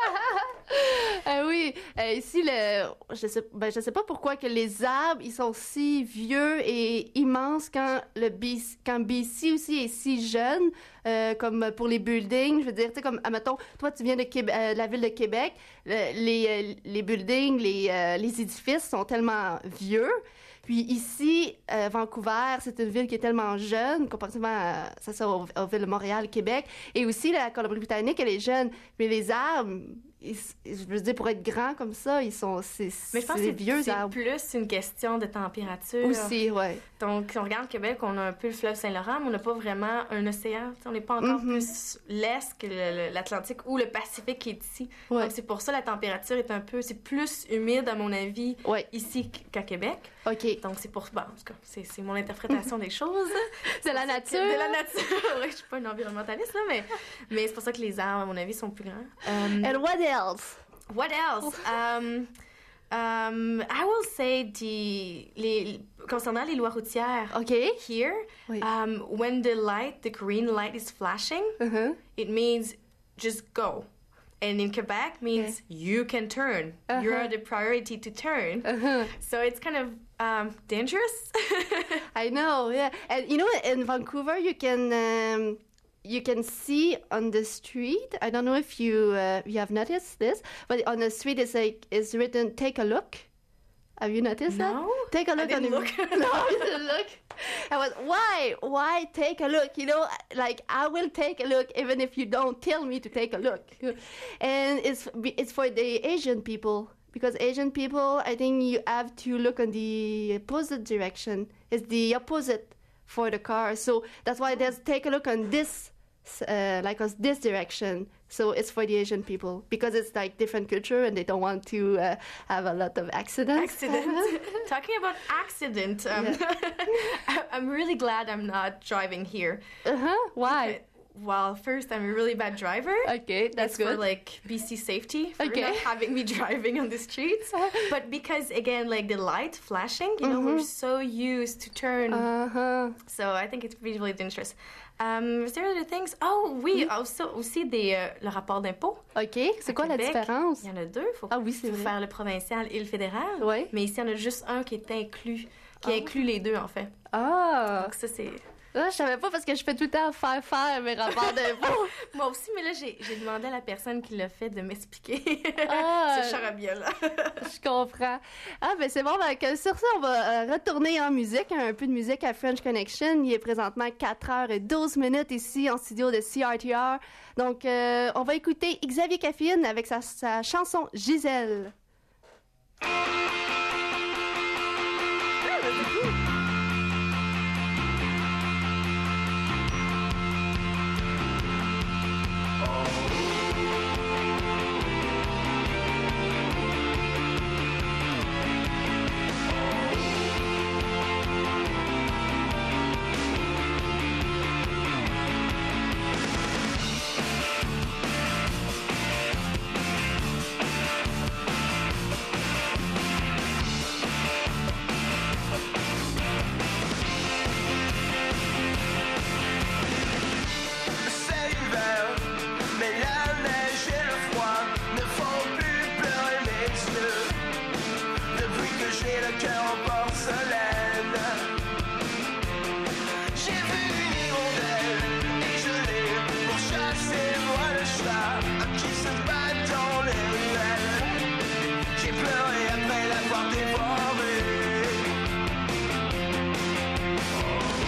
Ah oui, euh, ici, le, je sais, ben, je sais pas pourquoi que les arbres, ils sont si vieux et immenses quand le B C, quand B C aussi est si jeune, euh, comme pour les buildings. Je veux dire, tu sais, comme, admettons, toi, tu viens de, Québec, euh, de la ville de Québec, le- les, euh, les buildings, les, euh, les édifices sont tellement vieux. Puis ici, euh, Vancouver, c'est une ville qui est tellement jeune, comparativement à, ça, ça, aux, aux villes de Montréal, Québec. Et aussi, la Colombie-Britannique, elle est jeune. Mais les arbres, ils- je veux dire, pour être grands comme ça, ils sont, c'est,
Mais je pense
c'est
que
des vieux
c'est
arbres.
plus une question de température.
Aussi, ouais.
Donc, si on regarde Québec, on a un peu le fleuve Saint-Laurent, mais on n'a pas vraiment un océan. T'sais, on n'est pas encore
Mhm.
plus l'Est que le- le- l'Atlantique ou le Pacifique qui est ici.
Ouais.
Donc, c'est pour ça la température est un peu... C'est plus humide, à mon avis,
Ouais.
ici qu'à Québec.
OK.
Donc, c'est pour... Bon, en tout cas, c'est c'est mon interprétation des choses.
De la nature.
De la nature. Oui, je suis pas une environnementaliste, là, mais, mais c'est pour ça que les arbres, à mon avis, sont plus grands. Um,
And what else?
What else? Um, um, I will say the, les, concernant les lois routières.
OK.
Here,
Oui.
um, when the light, the green light is flashing,
Uh-huh.
it means just go. And in Quebec means you can turn. You're
Uh-huh.
the priority to turn.
Uh-huh.
So it's kind of um, dangerous.
I know, yeah. And you know, in Vancouver, you can um, you can see on the street. I don't know if you uh, you have noticed this, but on the street it's like it's written "Take a look." Have you noticed
No,
that? Take a
I
look.
didn't
on the...
look.
No, you didn't look. I was why why take a look? You know, like I will take a look even if you don't tell me to take a look. And it's it's for the Asian people. Because Asian people, I think you have to look on the opposite direction. It's the opposite for the car. So that's why there's take a look on this, uh, like us this direction. So it's for the Asian people because it's like different culture and they don't want to uh, have a lot of accidents.
Accident. Talking about accident, um, I'm really glad I'm not driving here.
Uh huh. Why?
Well, first, I'm a really bad driver.
Okay, that's
It's
good.
for like B C safety, for
Okay.
not having me driving on the streets. But because again, like the light flashing, you know, we're so used to turn.
Uh huh.
So I think it's really dangerous. Um, is there other things? Oh oui, also, aussi des, euh, le rapport d'impôt.
Ok. C'est quoi la
Québec,
différence?
Il y en a deux. Faut,
Ah oui, c'est
faut
vrai.
faire le provincial et le fédéral.
Ouais.
Mais ici, il y en a juste un qui est inclus, qui inclut les deux en fait.
Ah.
Donc ça, c'est...
Ah, je savais pas parce que je fais tout le temps faire faire mes rapports d'impôts.
Moi aussi, mais là, j'ai j'ai demandé à la personne qui l'a fait de m'expliquer
Ah.
ce charabia-là.
Je comprends. Ah, ben c'est bon. Ben, que sur ça, on va euh, retourner en musique. Un peu de musique à French Connection. Il est présentement quatre heures douze minutes ici en studio de C R T R. Donc, euh, on va écouter Xavier Caffine avec sa, sa chanson Gisèle.
C'est l'hiver, mais la neige et le froid ne font plus pleurer mes yeux. Depuis que j'ai le cœur en porcelaine, j'ai vu une hirondelle et je l'ai pourchassé, moi le chat qui se bat dans les ruelles. J'ai pleuré après l'avoir dévoré.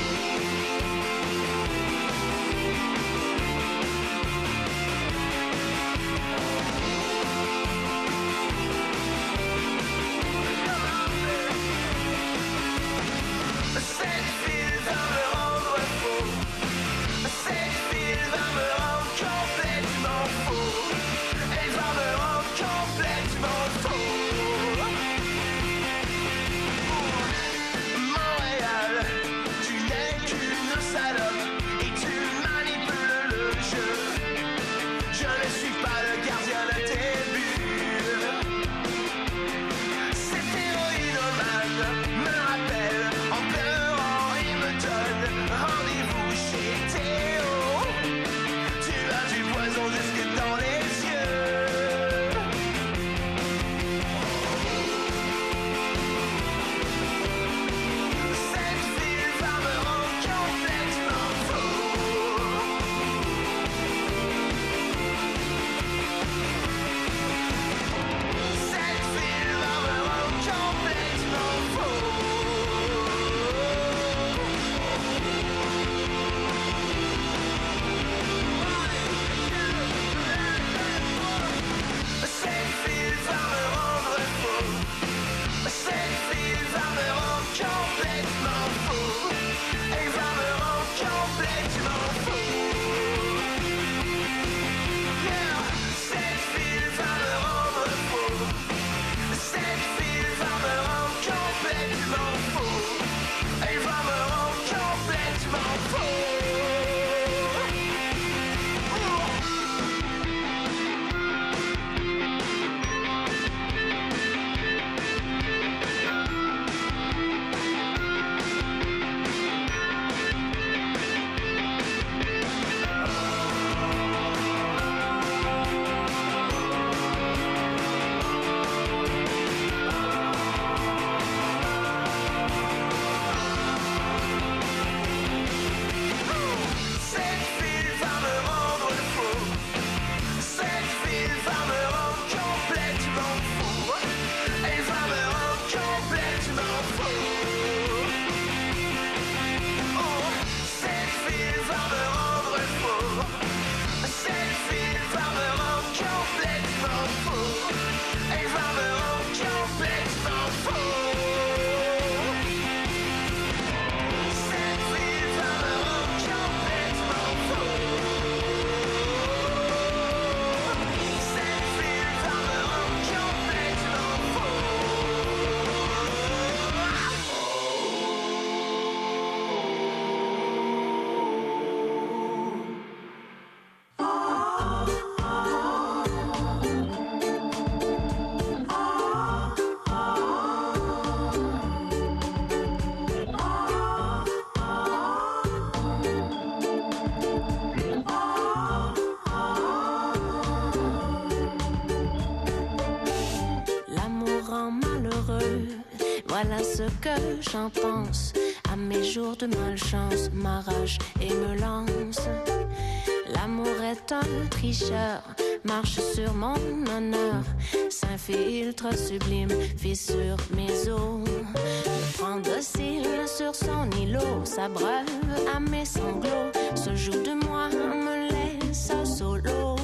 Voilà ce que j'en pense. À mes jours de malchance, m'arrache et me lance. L'amour est un tricheur, marche sur mon honneur, s'infiltre sublime, fissure mes os. Me prend docile sur son îlot, s'abreuve à mes sanglots, se joue de moi, me laisse solo.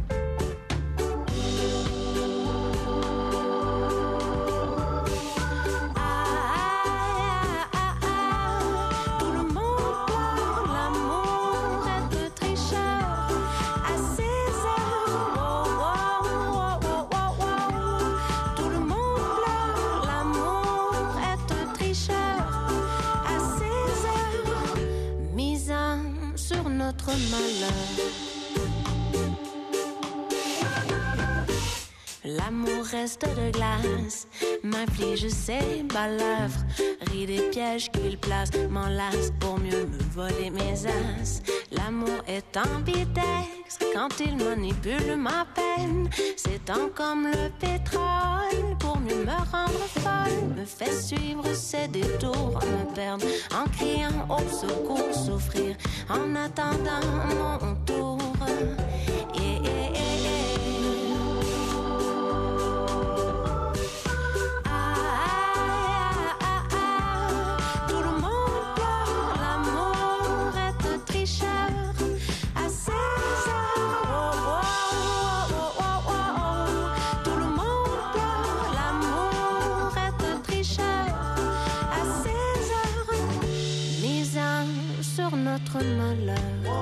L'amour reste de glace, m'inflige ses balafres, rit des pièges qu'il place, m'enlace pour mieux me voler mes as. L'amour est ambidextre quand il manipule ma peine, s'étend comme le pétrole pour mieux me rendre folle, me fait suivre ses détours, me perdre en criant au secours, souffrir en attendant mon tour. Yeah, yeah, yeah, yeah. Notre malheur.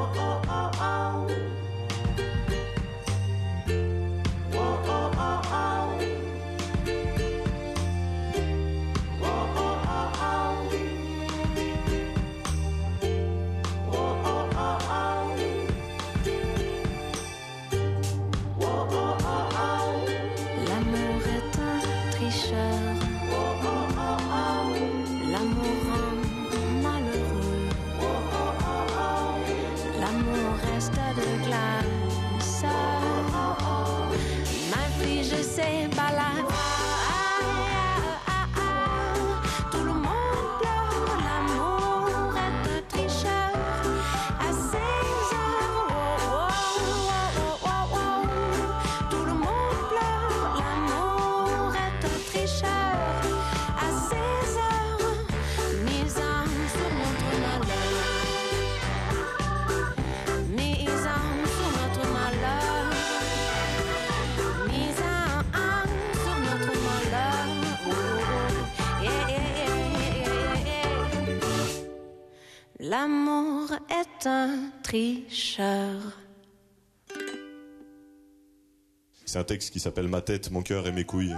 L'amour est un tricheur. L'amour rend malheureux. L'amour reste de glace, m'inflige ses balades. Tout le monde pleure, l'amour est un tricheur. À seize heures, tout le monde pleure, l'amour est un tricheur. À seize heures, mise en sur notre malheur. L'amour est un tricheur.
C'est un texte qui s'appelle Ma tête, mon cœur et mes couilles.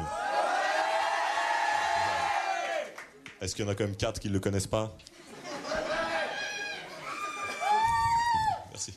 Est-ce qu'il y en a quand même quatre qui ne le connaissent pas? Merci.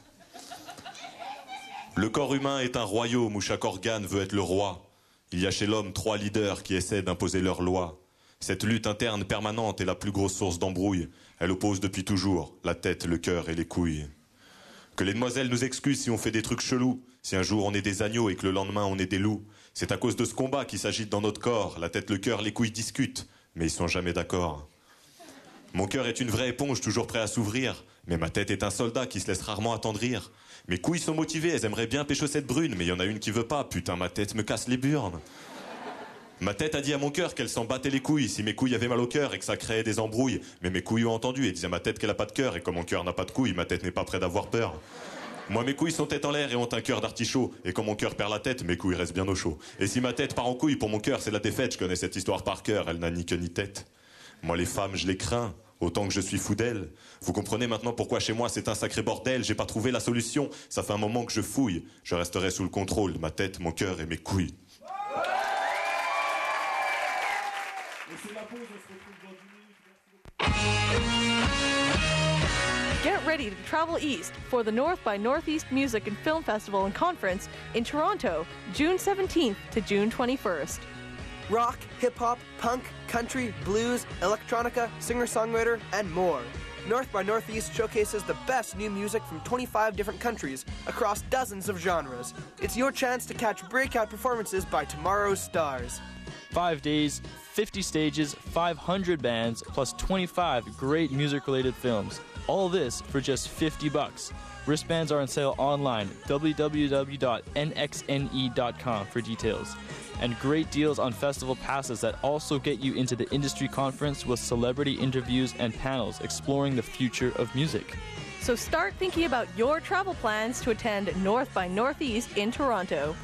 Le corps humain est un royaume où chaque organe veut être le roi. Il y a chez l'homme trois leaders qui essaient d'imposer leurs lois. Cette lutte interne permanente est la plus grosse source d'embrouille. Elle oppose depuis toujours la tête, le cœur et les couilles. Que les demoiselles nous excusent si on fait des trucs chelous, si un jour on est des agneaux et que le lendemain on est des loups. C'est à cause de ce combat qui s'agite dans notre corps. La tête, le cœur, les couilles discutent, mais ils sont jamais d'accord. Mon cœur est une vraie éponge toujours prêt à s'ouvrir, mais ma tête est un soldat qui se laisse rarement attendrir. Mes couilles sont motivées, elles aimeraient bien pécho cette brune, mais il y en a une qui veut pas, putain ma tête me casse les burnes. Ma tête a dit à mon cœur qu'elle s'en battait les couilles si mes couilles avaient mal au cœur et que ça créait des embrouilles. Mais mes couilles ont entendu et disaient à ma tête qu'elle a pas de cœur. Et comme mon cœur n'a pas de couilles, ma tête n'est pas près d'avoir peur. Moi, mes couilles sont tête en l'air et ont un cœur d'artichaut. Et quand mon cœur perd la tête, mes couilles restent bien au chaud. Et si ma tête part en couille, pour mon cœur, c'est la défaite. Je connais cette histoire par cœur, elle n'a ni queue ni tête. Moi, les femmes, je les crains, autant que je suis fou d'elles. Vous comprenez maintenant pourquoi chez moi c'est un sacré bordel. J'ai pas trouvé la solution, ça fait un moment que je fouille. Je resterai sous le contrôle de ma tête, mon cœur et mes couilles.
Get ready to travel east for the North by Northeast Music and Film Festival and Conference in Toronto, June seventeenth to June twenty-first.
Rock, hip-hop, punk, country, blues, electronica, singer-songwriter, and more. North by Northeast showcases the best new music from twenty-five different countries across dozens of genres. It's your chance to catch breakout performances by tomorrow's stars.
Five days, fifty stages, five hundred bands, plus twenty-five great music-related films. All this for just fifty bucks. Wristbands are on sale online, w w w dot n x n e dot com for details. And great deals on festival passes that also get you into the industry conference with celebrity interviews and panels exploring the future of music.
So start thinking about your travel plans to attend North by Northeast in Toronto.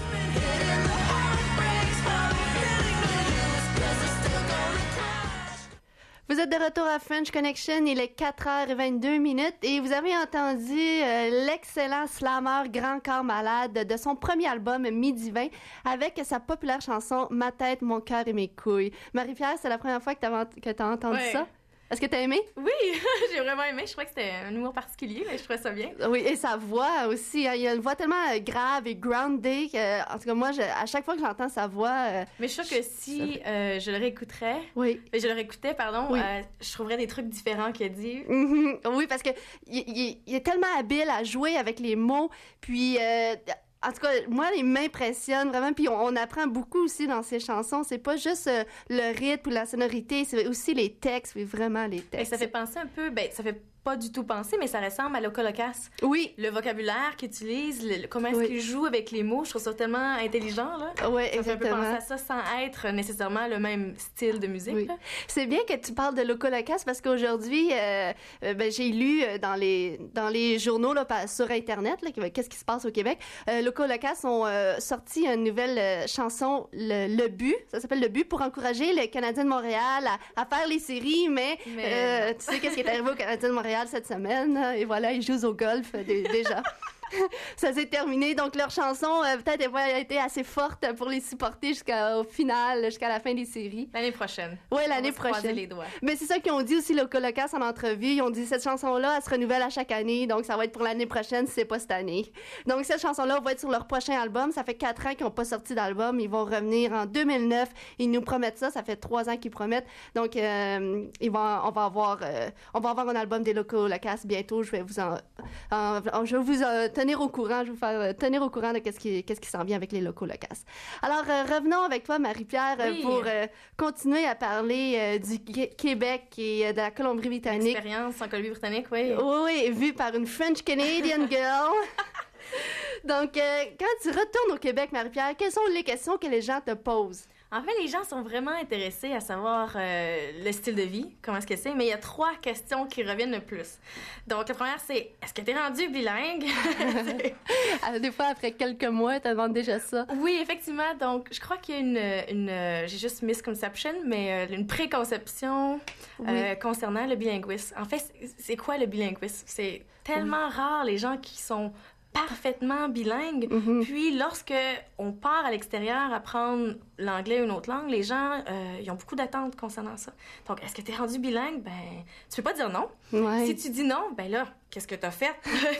Vous êtes de retour à French Connection, il est quatre heures vingt-deux minutes et vous avez entendu euh, l'excellent slammer Grand Corps Malade de son premier album Midi vingt avec sa populaire chanson Ma tête, mon cœur et mes couilles. Marie-Pierre, c'est la première fois que t'as, que t'as entendu
ouais.
ça? Est-ce que t'as aimé?
Oui, j'ai vraiment aimé. Je crois que c'était un humour particulier, mais je trouvais ça bien.
Oui, et sa voix aussi. Hein, il a une voix tellement euh, grave et grounded que, en tout cas, moi, je, à chaque fois que j'entends sa voix... Euh,
mais je suis sûre que si euh, je le réécouterais...
Oui.
Je le réécoutais, pardon,
oui.
euh, je trouverais des trucs différents qu'il a dit.
Mm-hmm. Oui, parce que il, il, il est tellement habile à jouer avec les mots, puis... Euh, En tout cas, moi, il m'impressionne vraiment. Puis on, on apprend beaucoup aussi dans ses chansons. C'est pas juste euh, le rythme ou la sonorité, c'est aussi les textes, oui, vraiment les textes.
Et ça fait penser un peu, ben ça fait pas du tout penser, mais ça ressemble à Loco Locas.
Oui.
Le vocabulaire qu'il utilise, le, comment est-ce
oui.
qu'il joue avec les mots, je trouve ça tellement intelligent, là.
Oui,
ça
exactement.
Ça fait un peu penser à ça sans être nécessairement le même style de musique.
Oui. C'est bien que tu parles de Loco Locas parce qu'aujourd'hui, euh, euh, ben, j'ai lu dans les, dans les journaux là, sur Internet, là, qu'est-ce qui se passe au Québec. Euh, Loco Locas ont euh, sorti une nouvelle euh, chanson, le, le But, ça s'appelle Le But, pour encourager les Canadiens de Montréal à, à faire les séries, mais, mais... Euh, tu sais qu'est-ce qui est arrivé aux Canadiens de Montréal cette semaine, et voilà, ils jouent au golf euh, déjà. Ça s'est terminé, donc leur chanson euh, peut-être elle a été assez forte pour les supporter jusqu'au final, jusqu'à la fin des séries.
L'année prochaine.
Oui, l'année
On va se croiser
prochaine.
les doigts.
Mais c'est ça qu'ils ont dit aussi, Loco Locas, en entrevue. Ils ont dit cette chanson-là, elle se renouvelle à chaque année, donc ça va être pour l'année prochaine si c'est pas cette année. Donc cette chanson-là va être sur leur prochain album. Ça fait quatre ans qu'ils n'ont pas sorti d'album. Ils vont revenir en deux mille neuf. Ils nous promettent ça. Ça fait trois ans qu'ils promettent. Donc euh, ils vont, on va avoir, euh, on va avoir un album des Loco Locas bientôt. Je vais vous en, en je vais vous en tenir au courant. Je vais vous faire euh, tenir au courant de qu'est-ce qui, qu'est-ce qui s'en vient avec les Loco Locas. Alors euh, revenons avec toi, Marie-Pierre,
oui.
euh, pour euh, continuer à parler euh, du Qu- Québec et euh, de la Colombie-Britannique.
Expérience en Colombie-Britannique, oui.
Oui, oui, vue par une French-Canadian girl. Donc, euh, quand tu retournes au Québec, Marie-Pierre, quelles sont les questions que les gens te posent?
En fait, les gens sont vraiment intéressés à savoir euh, le style de vie, comment est-ce que c'est, mais il y a trois questions qui reviennent le plus. Donc, la première, c'est est-ce que tu es rendu bilingue?
Des fois, après quelques mois, tu demandes déjà ça.
Oui, effectivement. Donc, je crois qu'il y a une, une euh, j'ai juste misconception, mais euh, une préconception
oui.
euh, concernant le bilinguisme. En fait, c'est quoi le bilinguisme? C'est tellement oui. rare les gens qui sont parfaitement bilingue. Mm-hmm. Puis, lorsque on part à l'extérieur apprendre l'anglais ou une autre langue, les gens, euh, ils ont beaucoup d'attentes concernant ça. Donc, est-ce que tu es rendu bilingue? Ben, tu peux pas dire non. Ouais. Si tu dis non, ben là, qu'est-ce que tu as fait?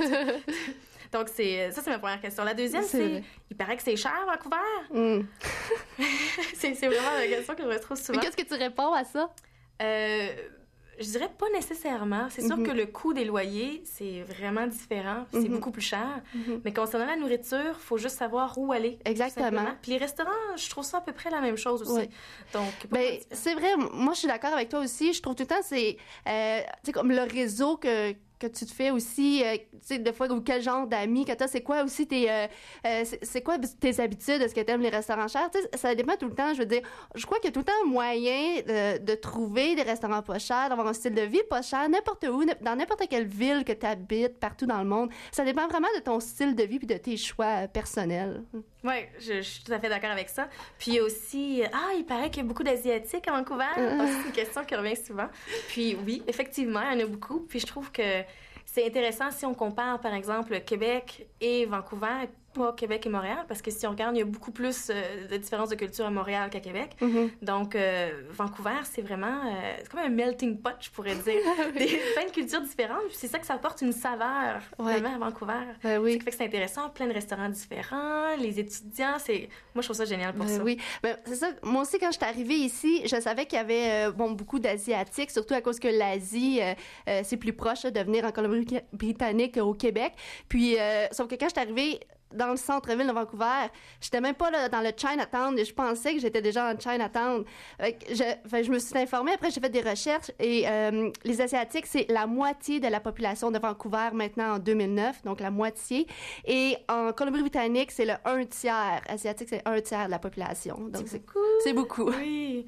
Donc, c'est, ça, c'est ma première question. La deuxième, c'est, c'est il paraît que c'est cher, Vancouver? Mm. c'est, c'est vraiment la question que je retrouve souvent.
Mais qu'est-ce que tu réponds à ça?
Euh... Je dirais pas nécessairement. C'est sûr mm-hmm. que le coût des loyers, c'est vraiment différent. C'est mm-hmm. beaucoup plus cher. Mm-hmm. Mais concernant la nourriture, il faut juste savoir où aller.
Exactement.
Puis les restaurants, je trouve ça à peu près la même chose aussi.
Oui.
Donc,
ben, c'est vrai. Moi, je suis d'accord avec toi aussi. Je trouve tout le temps, c'est euh, comme le réseau que... que tu te fais aussi, euh, tu sais, des fois, ou quel genre d'amis que t'as, c'est quoi aussi tes, euh, euh, c'est, c'est quoi tes habitudes, est-ce que t'aimes les restaurants chers, tu sais, ça dépend tout le temps, je veux dire, je crois qu'il y a tout le temps un moyen de, de trouver des restaurants pas chers, d'avoir un style de vie pas cher, n'importe où, dans n'importe quelle ville que t'habites, partout dans le monde, ça dépend vraiment de ton style de vie puis de tes choix personnels.
Oui, je, je suis tout à fait d'accord avec ça. Puis aussi, ah, il paraît qu'il y a beaucoup d'Asiatiques à Vancouver. Uh. C'est une question qui revient souvent. Puis oui, effectivement, il y en a beaucoup. Puis je trouve que c'est intéressant si on compare, par exemple, Québec et Vancouver, pas Québec et Montréal, parce que si on regarde, il y a beaucoup plus euh, de différences de culture à Montréal qu'à Québec. Mm-hmm. Donc, euh, Vancouver, c'est vraiment... Euh, c'est comme un melting pot, je pourrais dire. Des, plein de cultures différentes. Puis c'est ça que ça apporte une saveur, ouais. vraiment, à Vancouver.
Ben oui.
C'est ce qui fait que c'est intéressant. Plein de restaurants différents, les étudiants, c'est... Moi, je trouve ça génial pour
ben
ça.
Oui, ben, c'est ça. Moi aussi, quand je suis arrivée ici, je savais qu'il y avait euh, bon, beaucoup d'Asiatiques, surtout à cause que l'Asie, euh, euh, c'est plus proche là, de venir en Colombie-Britannique au Québec. Puis, euh, sauf que quand je suis arrivée... dans le centre-ville de Vancouver. J'étais même pas là, dans le Chinatown et je pensais que j'étais déjà dans le Chinatown. Fait que je, fait, je me suis informée, après j'ai fait des recherches et euh, les Asiatiques, c'est la moitié de la population de Vancouver maintenant en deux mille neuf, donc la moitié. Et en Colombie-Britannique, c'est le un tiers. Asiatique, c'est un tiers de la population. Donc c'est, c'est beaucoup. C'est beaucoup.
Oui.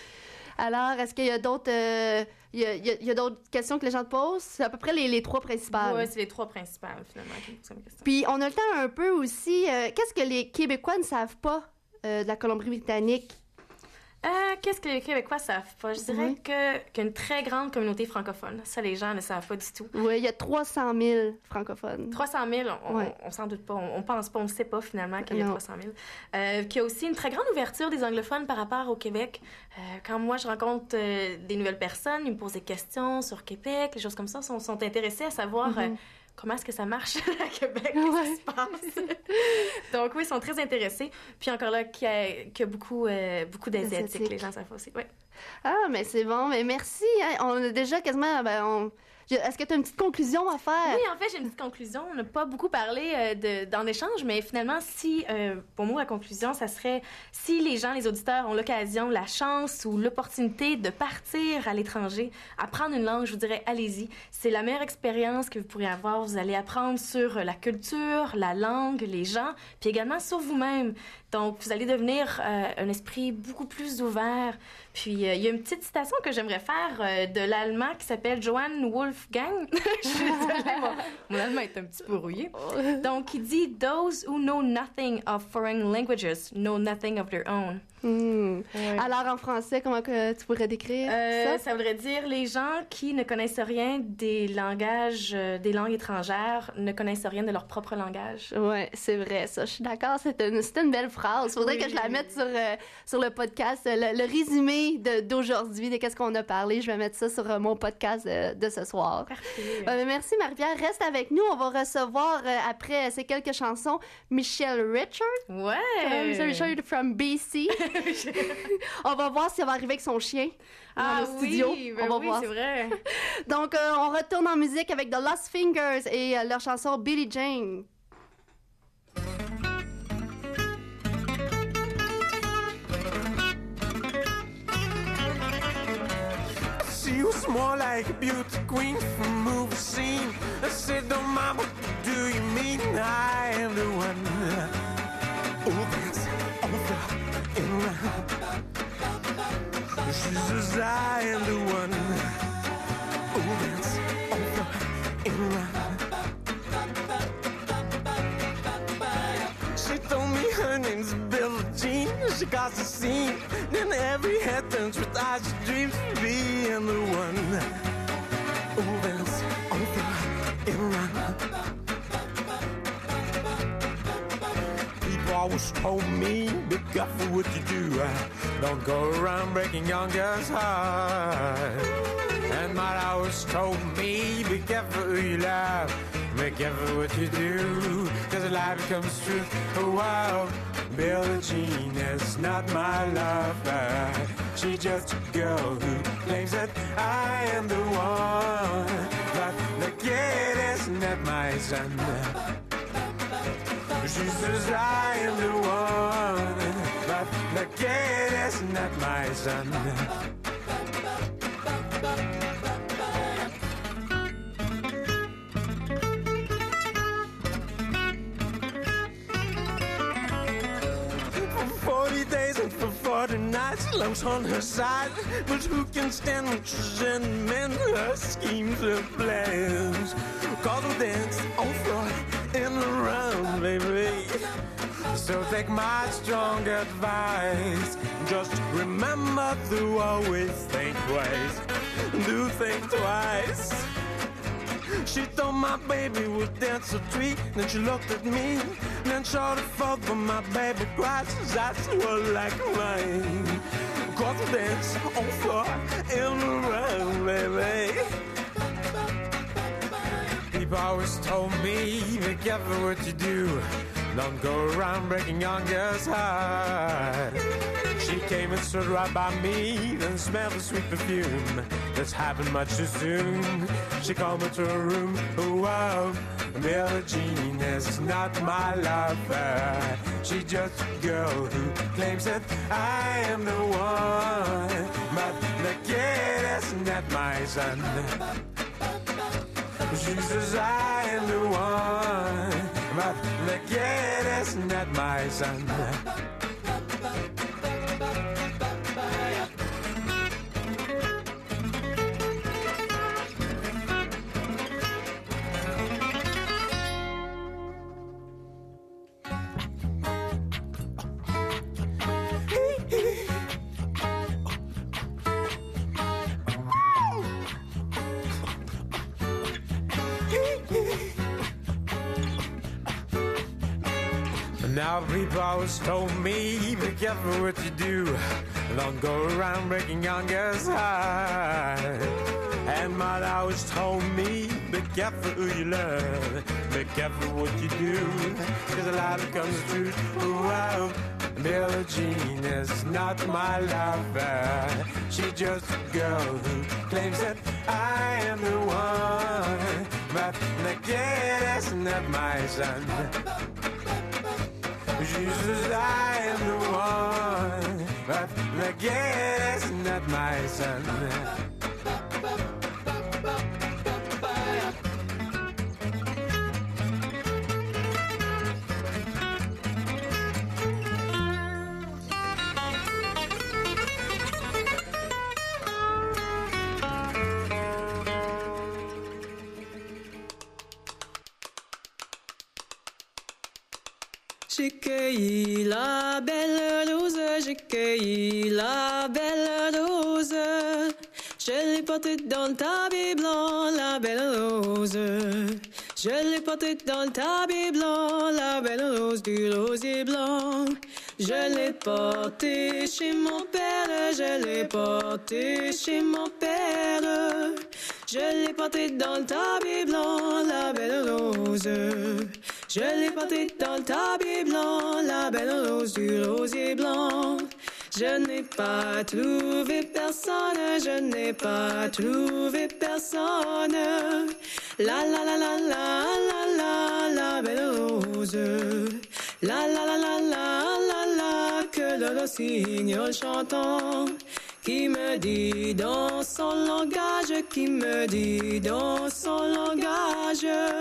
Alors, est-ce qu'il y a d'autres, euh, il y a, il y a, il y a d'autres questions que les gens te posent? C'est à peu près les, les trois principales.
Oui, c'est les trois principales, finalement, qui me posent comme question.
Puis, on a le temps un peu aussi. Euh, qu'est-ce que les Québécois ne savent pas euh, de la Colombie-Britannique?
Euh, qu'est-ce que les Québécois savent pas? Je dirais
Oui.
que, qu'il y a une très grande communauté francophone. Ça, les gens ne savent pas du tout.
Oui, il y a trois cent mille francophones.
trois cent mille, on,
Ouais.
on, on s'en doute pas. On, on pense pas, on sait pas finalement qu'il y a
Non.
trois cent mille. Euh, qu'il y a aussi une très grande ouverture des anglophones par rapport au Québec. Euh, quand moi, je rencontre euh, des nouvelles personnes, ils me posent des questions sur Québec, les choses comme ça, sont, sont intéressés à savoir
Mhm.
euh, comment est-ce que ça marche à Québec, qu'est-ce qui se passe. Donc oui, ils sont très intéressés. Puis encore là, qu'il y a, qu'il y a beaucoup, euh, beaucoup d'Asiatiques,
Asiatiques.
les gens savent aussi. Ouais.
Ah, mais c'est bon. Mais merci. Hein. On a déjà quasiment... Ben, on... Est-ce que tu as une petite conclusion à faire?
Oui, en fait, j'ai une petite conclusion. On n'a pas beaucoup parlé euh, de, dans l'échange, mais finalement, si, euh, pour moi, la conclusion, ça serait si les gens, les auditeurs ont l'occasion, la chance ou l'opportunité de partir à l'étranger, apprendre une langue, je vous dirais, allez-y. C'est la meilleure expérience que vous pourrez avoir. Vous allez apprendre sur la culture, la langue, les gens, puis également sur vous-même. Donc, vous allez devenir euh, un esprit beaucoup plus ouvert. Puis, euh, il y a une petite citation que j'aimerais faire euh, de l'allemand qui s'appelle Johann Wolfgang. Je suis désolée, mon, mon allemand est un petit peu rouillé. Donc, il dit « Those who know nothing of foreign languages know nothing of their own ».
Hmm.
Ouais.
Alors, en français, comment que tu pourrais décrire
Euh,
ça?
ça voudrait dire les gens qui ne connaissent rien des langages, euh, des langues étrangères, ne connaissent rien de leur propre langage.
Oui, c'est vrai, ça. Je suis d'accord. C'est une, c'est une belle phrase. Il faudrait
Oui.
que je la mette sur, euh, sur le podcast. Le, le résumé de, d'aujourd'hui, de qu'est-ce qu'on a parlé, je vais mettre ça sur euh, mon podcast euh, de ce soir.
Parfait.
Euh, merci, Marie-Pierre. Reste avec nous. On va recevoir, euh, après ces quelques chansons, Michelle Richard.
Ouais!
Euh, Michelle Richard from B C. On va voir si elle va arriver avec son chien dans
Ah
le studio.
oui, ben
on va
oui,
voir.
c'est vrai.
Donc, euh, on retourne en musique avec The Lost Fingers et euh, leur chanson Billie Jean.
She was more like a beauty queen from a movie scene. I said, don't mind, what do you mean? I am the one who dance over and around. She says, I am the one who dance over and around. She told me her name's Billie Jean. She caused a scene. Then every head turns with eyes she dreams of being the one who dance over and around. People always told me, be careful what you do. Don't go around breaking young girls' hearts. And my always told me, be careful who you love. Be careful what you do, cause a lie becomes truth. Oh wow, Billie Jean is not my lover. She's just a girl who claims that I am the one. But the kid is not my son. She says I am the one. But the kid is not my son. forty days and for forty nights, love's on her side. But who can stand when she's in men, her schemes, her plans? Cause we'll dance on floor in the round, baby. So take my strong advice. Just remember to always think twice. Do think twice. She thought my baby would dance a tweet. Then she looked at me. Then showed her fault for my baby cries. His eyes were like mine. Cause we dance on floor in the round, baby. People always told me, be careful what you do. Don't go around breaking young girls' hearts. She came and stood right by me, then smelled the sweet perfume. This happened much too soon. She called me to her room. Oh wow,
Billie Jean is not my lover. She's just a girl who claims that I am the one. But the kid is not my son. She says I am the one. But the kid is not my son. Now people always told me, be careful what you do. Don't go around breaking young girls' heart. And mother always told me, be careful who you love. Be careful what you do, cause a lot comes true. Wow, Billie Jean is not my lover. She's just a girl who claims that I am the one. But the kid is not my son. She says I am the one, but the kid is not my son.
J'ai cueilli la belle rose, j'ai cueilli la belle rose. Je l'ai portée dans le tapis blanc, la belle rose. Je l'ai portée dans le tapis blanc, la belle rose du rosier blanc. Je l'ai portée chez mon père, je l'ai portée chez mon père. Je l'ai portée dans le tapis blanc, la belle rose. Je l'ai portée dans le tapis blanc, la belle rose du rosier blanc. Je n'ai pas trouvé personne, je n'ai pas trouvé personne. La la la la la la la, la belle rose. La la la la la la la, que le rossignol chantant. Qui me dit dans son langage, qui me dit dans son langage.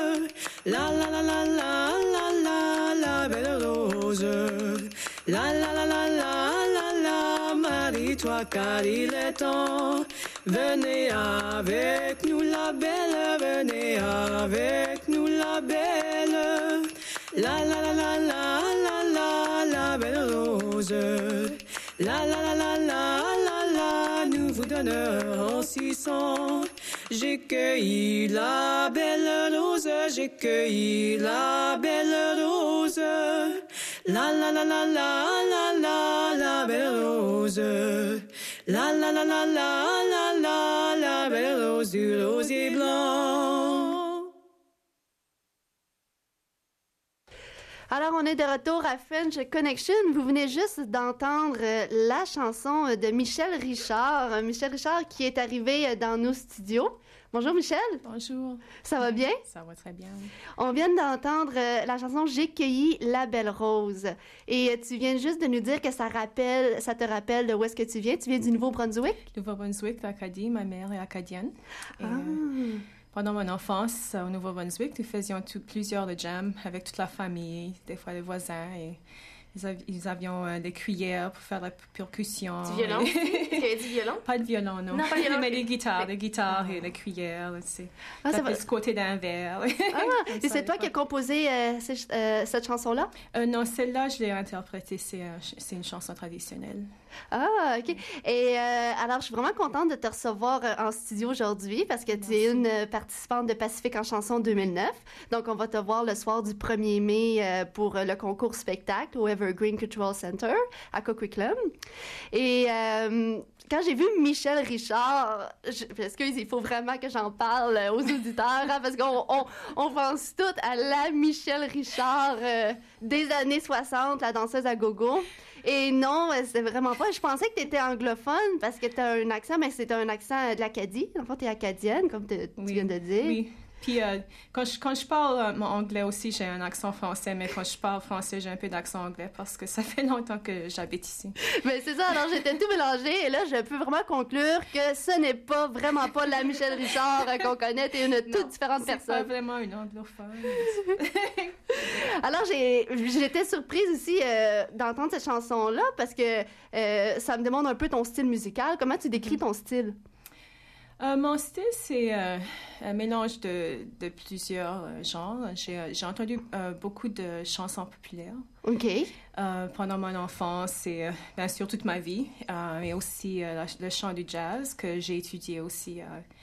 La la la la la la la, la belle rose. La la la la la la la, marie-toi car il est temps. Venez avec nous la belle, venez avec nous la belle. La la la la la la la, la belle rose. La la la la la la la, nous vous donnerons six cents. J'ai cueilli la belle rose, j'ai cueilli la belle rose. La la la la la la la, la belle rose. La la la la la la la, la belle rose du rosier blanc.
Alors, on est de retour à French Connection. Vous venez juste d'entendre euh, la chanson de Michel Richard. Euh, Michel Richard qui est arrivé euh, dans nos studios. Bonjour Michel.
Bonjour.
Ça va bien?
Ça va très bien.
On vient d'entendre euh, la chanson J'ai cueilli la belle rose. Et euh, tu viens juste de nous dire que ça rappelle, ça te rappelle de où est-ce que tu viens. Tu viens du Nouveau-Brunswick?
Nouveau-Brunswick, l'Acadie. Ma mère est acadienne. Et,
ah.
euh, pendant mon enfance au Nouveau-Brunswick, nous faisions tout, plusieurs de jams avec toute la famille, des fois les voisins. Et ils, av- ils avions euh, des cuillères pour faire la percussion.
Du violon? Est-ce qu'il y avait du violon?
Pas de violon, non.
Non, pas de violon.
Mais les guitares, les guitares et les cuillères. C'est
ah, ça
va... ce côté d'un verre.
Ah, et c'est toi qui as composé euh, cette, euh, cette chanson-là?
Euh, non, celle-là, je l'ai interprétée. C'est, euh, c'est une chanson traditionnelle.
Ah, OK. Et euh, alors, je suis vraiment contente de te recevoir euh, en studio aujourd'hui parce que tu es une euh, participante de Pacifique en chanson deux mille neuf. Donc, on va te voir le soir du premier mai euh, pour euh, le concours spectacle au Evergreen Cultural Center à Coquitlam. Et euh, quand j'ai vu Michel Richard, je, excuse, il faut vraiment que j'en parle aux auditeurs hein, parce qu'on on, on pense toutes à la Michel Richard euh, des années soixante, la danseuse à gogo. Et non, c'est vraiment pas. Je pensais que tu étais anglophone parce que tu as un accent, mais c'est un accent de l'Acadie. En fait, tu es acadienne, comme te,
oui,
tu viens de dire.
Oui. Puis euh, quand, je, quand je parle euh, mon anglais aussi, j'ai un accent français, mais quand je parle français, j'ai un peu d'accent anglais parce que ça fait longtemps que j'habite ici.
Mais c'est ça, alors j'étais tout mélangée et là, je peux vraiment conclure que ce n'est pas vraiment pas la Michèle Richard euh, qu'on connaît, t'es une toute différente
C'est
personne.
pas vraiment une anglophone.
Alors, j'ai, j'étais surprise aussi euh, d'entendre cette chanson-là parce que euh, ça me demande un peu ton style musical. Comment tu décris ton style?
Euh, mon style, c'est euh, un mélange de, de plusieurs euh, genres. J'ai, euh, j'ai entendu euh, beaucoup de chansons populaires.
OK.
Euh, pendant mon enfance et euh, bien sûr toute ma vie. Euh, et aussi euh, la, le chant du jazz que j'ai étudié aussi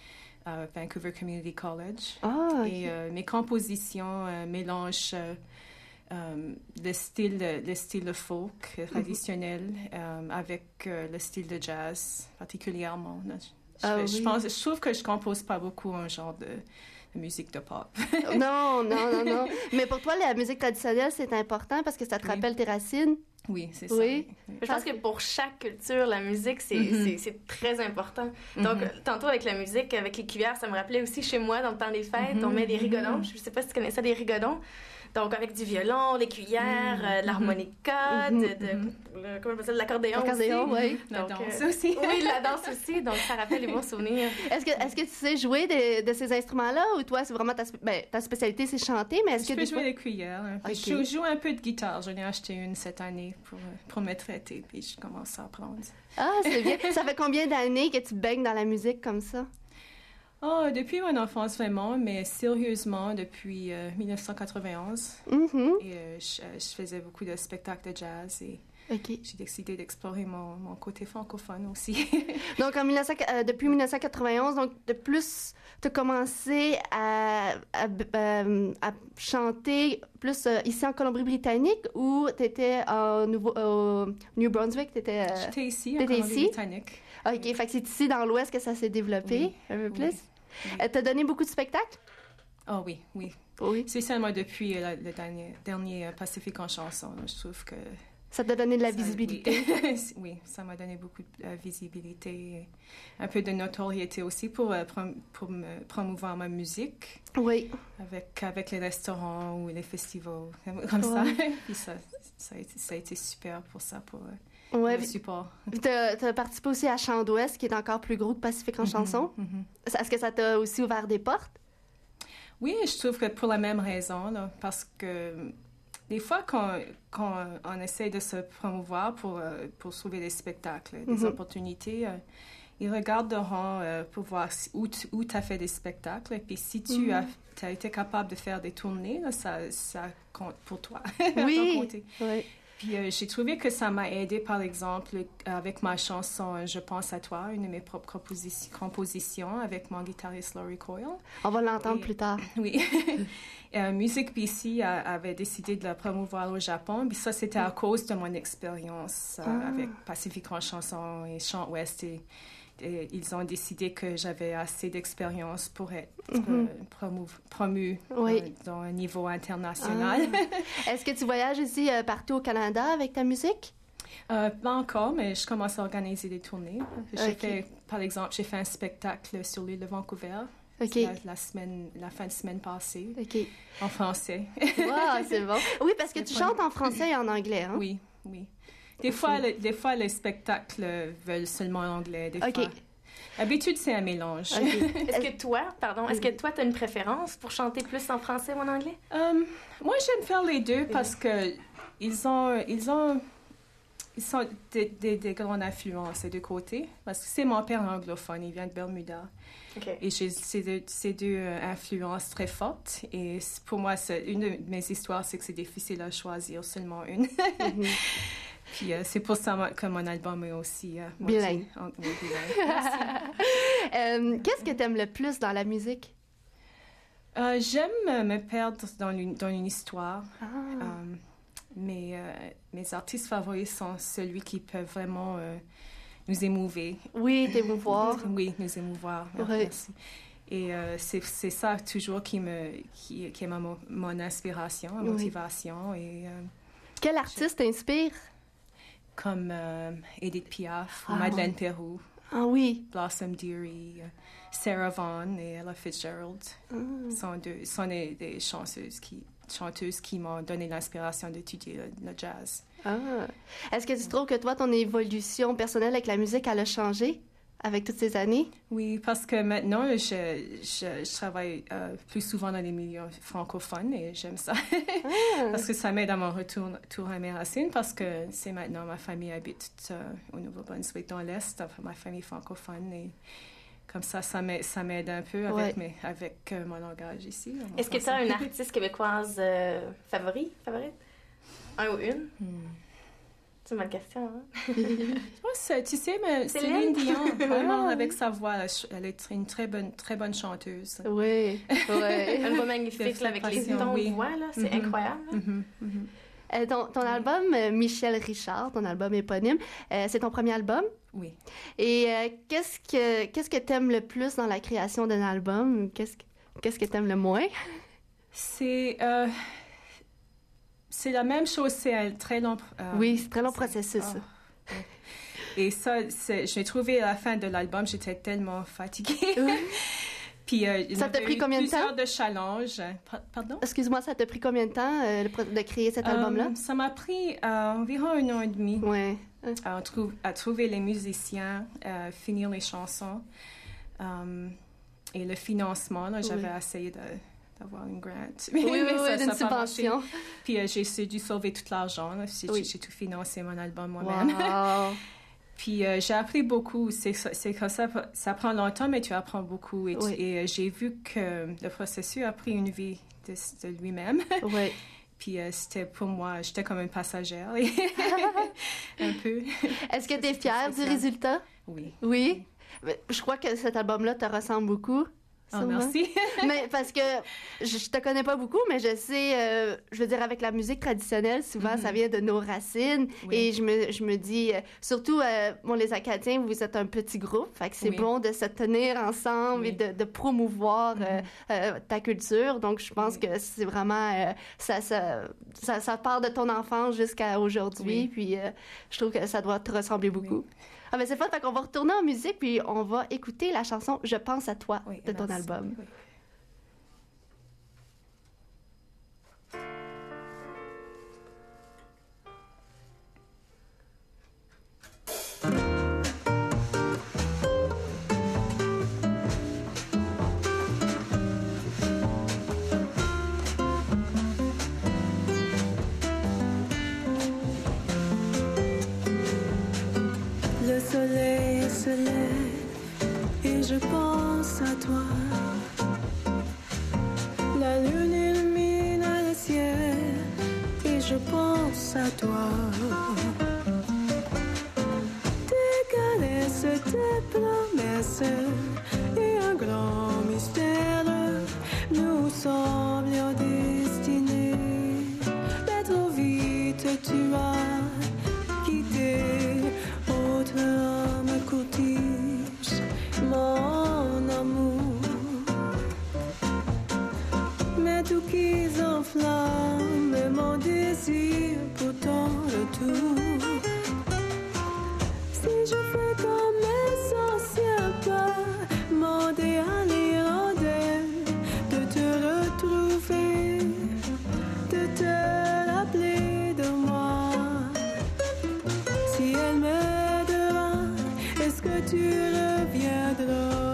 à, à Vancouver Community College.
Ah, OK.
Et euh, mes compositions euh, mélangent euh, euh, le style, le style de folk traditionnel mm-hmm. euh, avec euh, le style de jazz particulièrement. Je,
ah,
je,
oui.
pense, je trouve que je compose pas beaucoup un genre de, de musique de pop.
non, non, non, non. Mais pour toi, la musique traditionnelle, c'est important parce que ça te
oui.
rappelle tes racines.
Oui, c'est
oui.
ça. Oui.
Je pense que pour chaque culture, la musique, c'est, mm-hmm. c'est, c'est très important. Donc, mm-hmm. tantôt avec la musique, avec les cuillères, ça me rappelait aussi chez moi, dans le temps des fêtes, mm-hmm. on met des rigodons. Je ne sais pas si tu connais ça, des rigodons. Donc, avec du violon, des cuillères, mm-hmm. euh, de l'harmonica, mm-hmm. de, de, de, comment on appelle ça, de l'accordéon,
l'accordéon
aussi.
oui.
La
donc,
danse
euh,
aussi.
Oui, la danse aussi. Donc, ça rappelle les bons souvenirs.
Est-ce que, est-ce que tu sais jouer de, de ces instruments-là ou toi, c'est vraiment ta, ben, ta spécialité, c'est chanter, mais est-ce
je
que...
peux
des
jouer
fois...
les cuillères. Okay. Je joue un peu de guitare. J'en ai acheté une cette année pour, pour me traiter, puis je commence à apprendre.
Ah, c'est bien. Ça fait combien d'années que tu baignes dans la musique comme ça?
Oh, depuis mon enfance, vraiment, mais sérieusement, depuis euh, dix-neuf cent quatre-vingt-onze.
Mm-hmm.
Et euh, je, je faisais beaucoup de spectacles de jazz et
okay.
j'ai décidé d'explorer mon, mon côté francophone aussi.
Donc, en mille neuf cents, euh, depuis dix-neuf cent quatre-vingt-onze, donc, de plus, tu as commencé à, à, à, à chanter plus euh, ici en Colombie-Britannique ou tu étais au Nouveau, euh, New Brunswick? T'étais, euh,
J'étais ici,
en
Colombie-Britannique.
OK, oui. Fait que c'est ici dans l'Ouest que ça s'est développé
oui.
un peu plus.
Oui.
Oui. T'as donné beaucoup de spectacles?
Oh oui, oui.
Oui.
Spécialement depuis euh, le dernier, dernier euh, Pacifique en chanson. Je trouve que...
Ça t'a donné de la
ça,
visibilité?
Oui. oui, ça m'a donné beaucoup de euh, visibilité. Un peu de notoriété aussi pour, euh, prom- pour me promouvoir ma musique.
Oui.
Avec, avec les restaurants ou les festivals, comme ouais. ça. Puis ça, ça, a été, ça a été super pour ça, pour... Euh,
Ouais,
le support.
Tu as participé aussi à Chant d'Ouest, qui est encore plus gros que Pacifique en mm-hmm, chanson. Mm-hmm. Est-ce que ça t'a aussi ouvert des portes?
Oui, je trouve que pour la même raison, là, parce que des fois, quand, quand on essaie de se promouvoir pour, pour trouver des spectacles, des mm-hmm. opportunités, euh, ils regarderont euh, pour voir où tu où as fait des spectacles. Et puis si tu mm-hmm. as, as été capable de faire des tournées, là, ça, ça compte pour toi.
Oui, oui.
Puis euh, j'ai trouvé que ça m'a aidé, par exemple, avec ma chanson « Je pense à toi », une de mes propres composi- compositions avec mon guitariste Laurie Coyle.
On va l'entendre
Et,
plus tard.
Oui. euh, Music B C a, avait décidé de la promouvoir au Japon. Puis ça, c'était à cause de mon expérience euh, ah. avec Pacifique en chanson et Chant Ouest. Et, et ils ont décidé que j'avais assez d'expérience pour être mm-hmm. euh, promu, promu oui. euh, dans un niveau international.
Ah. Est-ce que tu voyages ici euh, partout au Canada avec ta musique?
Euh, pas encore, mais je commence à organiser des tournées. J'ai
okay.
fait, par exemple, j'ai fait un spectacle sur l'île de Vancouver
okay.
la, la, semaine, la fin de semaine passée,
okay.
en français.
Wow, c'est bon. Oui, parce que tu chantes en français et en anglais, hein?
Oui, oui. Des fois, le, des fois, les spectacles veulent seulement l'anglais. Des
okay.
fois. D'habitude, c'est un mélange.
Okay. Est-ce que toi, pardon, est-ce que toi, tu as une préférence pour chanter plus en français ou en anglais?
Um, moi, j'aime faire les deux parce que ils ont, ils ont, ils sont des, des, des grandes influences des deux côtés. Parce que c'est mon père anglophone, il vient de Bermuda.
Okay.
Et j'ai ces deux, ces deux euh, influences très fortes. Et pour moi, c'est, une de mes histoires, c'est que c'est difficile à choisir seulement une. Mm-hmm. Puis euh, c'est pour ça que mon album est aussi euh,
bilingue.
En, oui, bilingue.
euh, qu'est-ce que tu aimes le plus dans la musique?
Euh, j'aime me perdre dans une, dans une histoire.
Ah.
Euh, mes, euh, mes artistes favoris sont ceux qui peuvent vraiment euh, nous émouver.
Oui, t'émouvoir.
Oui, nous émouvoir.
Oui.
Merci. Et euh, c'est, c'est ça toujours qui, me, qui, qui est ma, mon inspiration, ma motivation. Oui. Et, euh,
quel artiste t'inspire?
Comme euh, Edith Piaf,
ah,
Madeleine
oui.
Pérou.
Ah oui.
Blossom Dearie, euh, Sarah Vaughan et Ella Fitzgerald
Mm.
sont, deux, sont des, des chanceuses qui, chanteuses qui m'ont donné l'inspiration d'étudier le, le jazz.
Ah. Est-ce que tu trouves que toi, ton évolution personnelle avec la musique, elle a changé avec toutes ces années?
Oui, parce que maintenant, je, je, je travaille euh, plus souvent dans les milieux francophones et j'aime ça.
Ah.
Parce que ça m'aide à mon retour, retour à mes racines, parce que c'est maintenant ma famille habite euh, au Nouveau-Brunswick, dans l'Est, ma famille francophone. Et comme ça, ça m'aide, ça m'aide un peu avec,
Ouais.
mes, avec euh, mon langage ici. mon
Est-ce que tu as
français.
une artiste québécoise euh, favori, favorite? Un ou une?
Hmm.
C'est une bonne question, hein?
Ouais, c'est- tu sais, mais
Céline?
Céline Dion, vraiment,
Ah,
avec
oui.
sa voix, elle, elle est une très bonne, très bonne chanteuse.
Oui, oui.
Une voix magnifique, là, avec les
Passion,
tons
oui.
de voix, là. C'est
Mhm.
incroyable. là.
Mhm, mhm.
Euh, ton, ton album, euh, Michel Richard, ton album éponyme, euh, c'est ton premier album.
Oui.
Et euh, qu'est-ce que qu'est-ce que t'aimes le plus dans la création d'un album? Qu'est-ce que qu'est-ce que t'aimes le moins?
C'est euh, c'est la même chose, c'est un très long... euh,
Oui, c'est un très long processus.
ah, ouais. Et ça, c'est- j'ai trouvé à la fin de l'album, j'étais tellement fatiguée. Puis, euh, il y
Ça t'a
avait
pris
eu
combien de temps?
plusieurs de challenges. Pa- Pardon?
Excuse-moi, ça t'a pris combien de temps euh, le pro- de créer cet album-là?
Euh, ça m'a pris euh, environ un an et demi
Ouais.
à, trou- à trouver les musiciens, à finir les chansons. Euh, et le financement, là, j'avais
Oui.
essayé de, d'avoir une grant.
Oui, oui,
Mais
oui,
ça-
d'une
ça a pas marché.
subvention.
Puis euh, j'ai j'ai dû sauver tout l'argent. là. J'ai
Oui.
j'ai tout financé mon album moi-même.
Wow.
Puis euh, j'ai appris beaucoup. C'est c'est comme ça, ça prend longtemps, mais tu apprends beaucoup. Et, tu-
Oui.
et, euh, j'ai vu que le processus a pris une vie de, de lui-même.
Oui.
Puis euh, c'était pour moi, j'étais comme une passagère, un peu.
Est-ce que t'es fière du
spécial.
résultat?
Oui.
Oui? Mais je crois que cet album-là te ressemble beaucoup.
Ah,
sûrement.
merci.
Mais parce que je, je te connais pas beaucoup, mais je sais, euh, je veux dire, avec la musique traditionnelle, souvent, ça vient de nos racines.
Oui.
Et je me, je me dis, euh, surtout, euh, bon, les Acadiens, vous êtes un petit groupe, fait que c'est
Oui.
bon de se tenir ensemble et de, de promouvoir euh, euh, ta culture. Donc, je pense que c'est vraiment, euh, ça, ça, ça, ça part de ton enfance jusqu'à aujourd'hui.
Oui.
Puis, euh, je trouve que ça doit te ressembler beaucoup. Ah ben c'est fun, fait qu'on va retourner en musique puis on va écouter la chanson « Je pense à toi »
Oui,
de ton
merci.
album.
Oui.
Le soleil se lève et je pense à toi. La lune illumine le ciel et je pense à toi. Tes caresses, tes promesses et un grand mystère nous semblent destinés. Mais trop vite tu as quitté. Autre homme courtige mon amour, mais tout qui enflamme mon désir pour ton retour. Si je fais comme mes anciens pas, demander à l'hirondelle de te retrouver, de te rappeler de moi. Si elle m'aidera, est-ce que tu reviendras?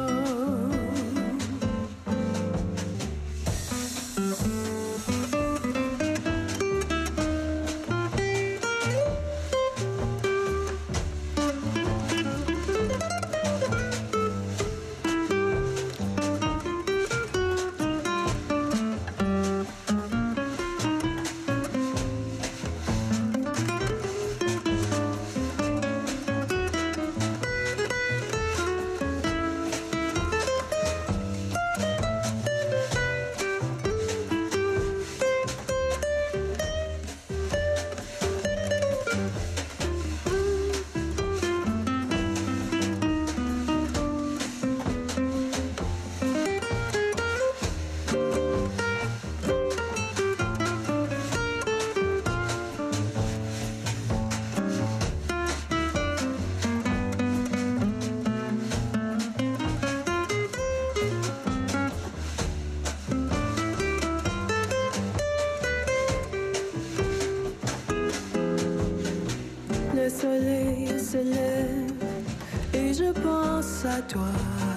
je pense à toi.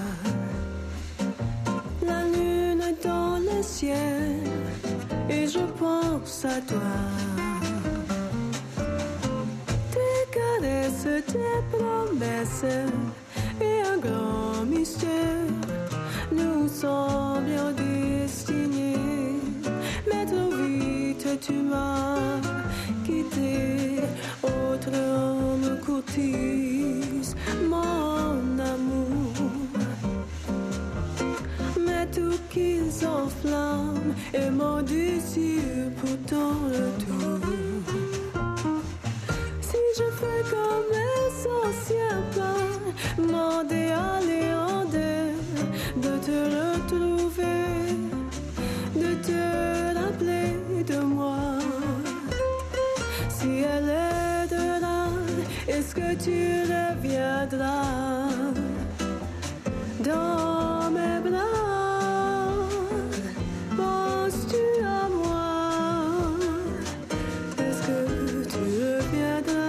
La lune est dans le ciel et je pense à toi. Tes caresses, tes promesses et un grand mystère nous semblent destinés. Mais trop vite tu m'as quitté. Autre homme courtise mon amour. Mais tout qu'ils enflamment et mon désir pour ton retour. Si je fais comme les anciens pas, mon déaléander de te retrouver, de te rappeler de moi. Si elle aidera, est-ce que tu reviendras dans mes bras? Penses-tu à moi? Est-ce que tu reviendras?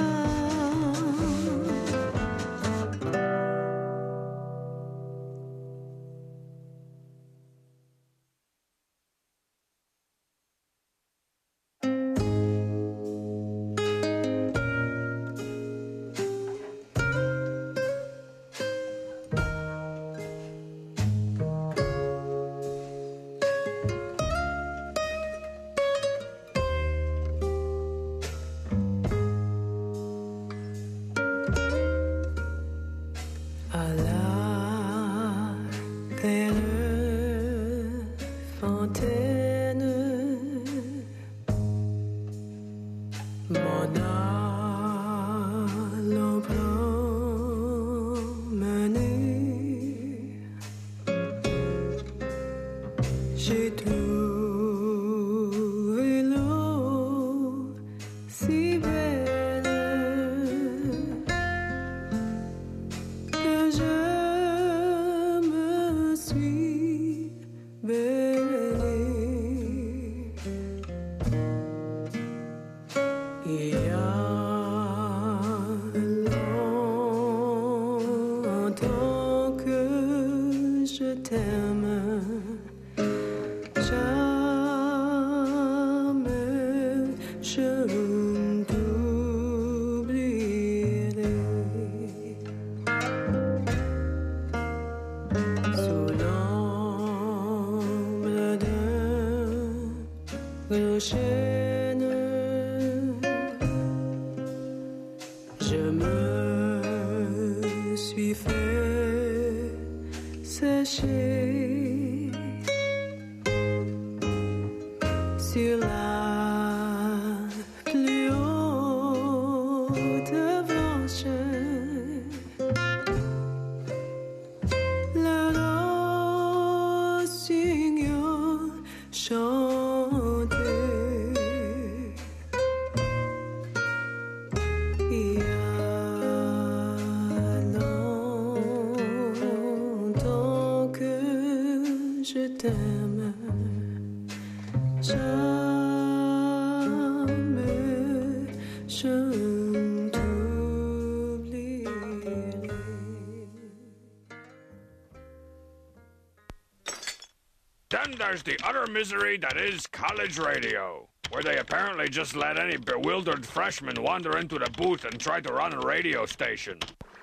Then there's the utter misery that is college radio, where they apparently just let any bewildered freshman wander into the booth and try to run a radio station.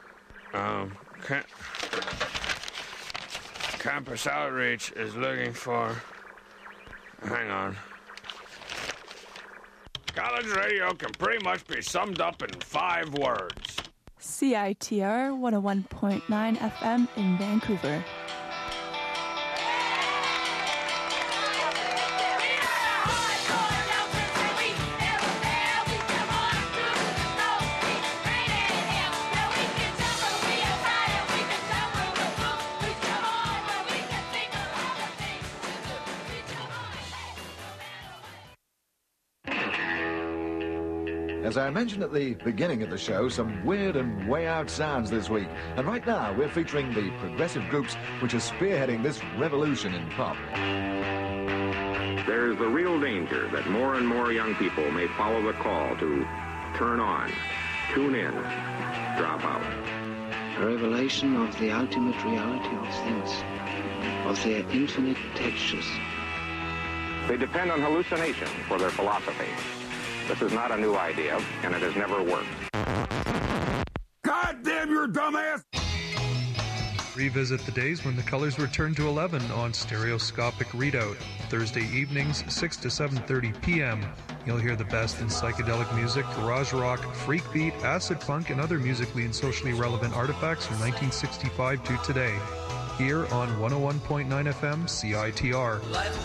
Um, ca- Campus Outreach is looking for... Hang on. College radio can pretty much be summed up in five words.
C I T R one oh one point nine F M in Vancouver.
As I mentioned at the beginning of the show, some weird and way out sounds this week. And right now, we're featuring the progressive groups which are spearheading this revolution in pop.
There's the real danger that more and more young people may follow the call to turn on, tune in, drop out.
a revelation of the ultimate reality of things, of their infinite textures.
They depend on hallucination for their philosophy. This is not a new idea, and it has never worked.
God damn your dumbass! Revisit the days when the colors were turned to eleven on Stereoscopic Readout, Thursday evenings, six to seven thirty p.m. You'll hear the best in psychedelic music, garage rock, freak beat, acid funk, and other musically and socially relevant artifacts from nineteen sixty-five to today. Here on one oh one point nine F M C I T R.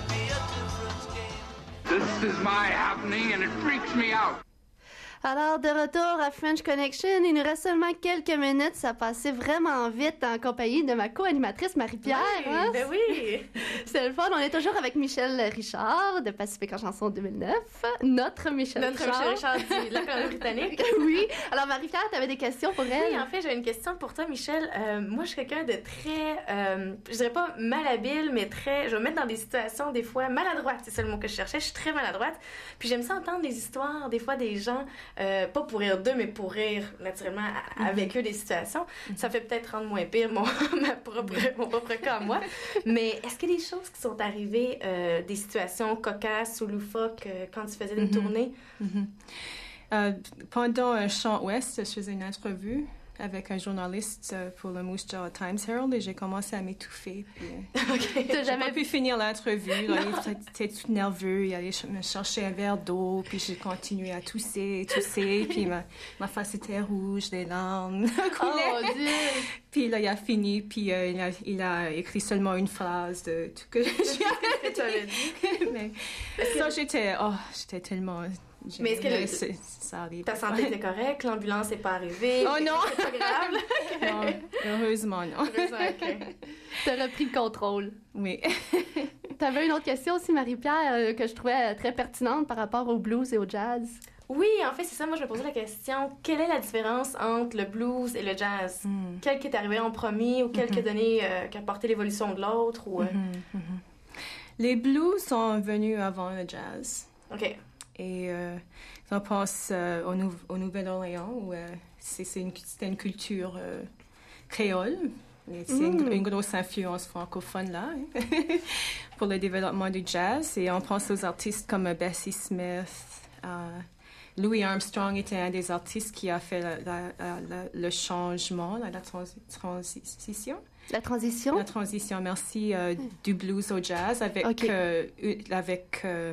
This is my happening and it freaks me out.
Alors, de retour à French Connection, il nous reste seulement quelques minutes. Ça passait vraiment vite en compagnie de ma co-animatrice Marie-Pierre.
Oui,
hein?
ben oui!
C'est le fun. On est toujours avec Michel Richard de Pacifique en chanson deux mille neuf. Notre Michel
Notre
Richard.
Michel Richard de la Colombie-Britannique.
Oui. Alors, Marie-Pierre, tu avais des questions pour elle?
Oui, en fait, j'avais une question pour toi, Michel. Euh, moi, je suis quelqu'un de très, euh, je dirais pas malhabile, mais très, je vais me mettre dans des situations, des fois, maladroite. C'est ça le mot que je cherchais. Je suis très maladroite. Puis j'aime ça entendre des histoires, des fois, des gens... Euh, pas pour rire d'eux, mais pour rire naturellement à, avec eux des situations. Mm-hmm. Ça fait peut-être rendre moins pire mon, ma propre, mon propre cas à moi. Mais est-ce qu'il y a des choses qui sont arrivées, euh, des situations cocasses ou loufoques euh, quand tu faisais des mm-hmm. tournées?
Mm-hmm. Euh, pendant un chant ouest, je faisais une entrevue avec un journaliste pour le Moose Jaw Times Herald et j'ai commencé à m'étouffer. Puis, euh, okay. J'ai jamais pu finir l'entrevue. Là, il était tout nerveux. Il allait me chercher un verre d'eau. Puis j'ai continué à tousser, tousser. Puis ma, ma face était rouge, les larmes coulaient. Oh mon Dieu! Puis là, il a fini. Puis euh, il, a, il a écrit seulement une phrase de tout que j'avais dit. Mais ça, j'étais... Oh, j'étais tellement...
Mais est-ce que le,
c'est, ça arrive.
Ta santé était correcte? L'ambulance n'est pas arrivée?
Oh non!
C'est pas grave?
Non, heureusement, non.
Heureusement, OK.
T'as repris le contrôle.
Oui.
T'avais une autre question aussi, Marie-Pierre, euh, que je trouvais très pertinente par rapport au blues et au jazz.
Oui, en fait, c'est ça. Moi, je me posais la question, quelle est la différence entre le blues et le jazz? Mm. Quel qui est arrivé en premier ou quel mm-hmm. qui a donné, euh, qui a porté l'évolution de l'autre? Ou, euh...
mm-hmm. Mm-hmm. Les blues sont venus avant le jazz.
OK.
Et euh, on pense euh, au, nou- au Nouvelle-Orléans, où euh, c'est, c'est une, c'était une culture euh, créole. Et c'est mm. une, une grosse influence francophone là, hein, pour le développement du jazz. Et on pense aux artistes comme Bessie Smith. Euh, Louis Armstrong était un des artistes qui a fait la, la, la, la, le changement, la, la transi- transition.
La transition?
La transition, merci, euh, mm. du blues au jazz avec... Okay. Euh, avec euh,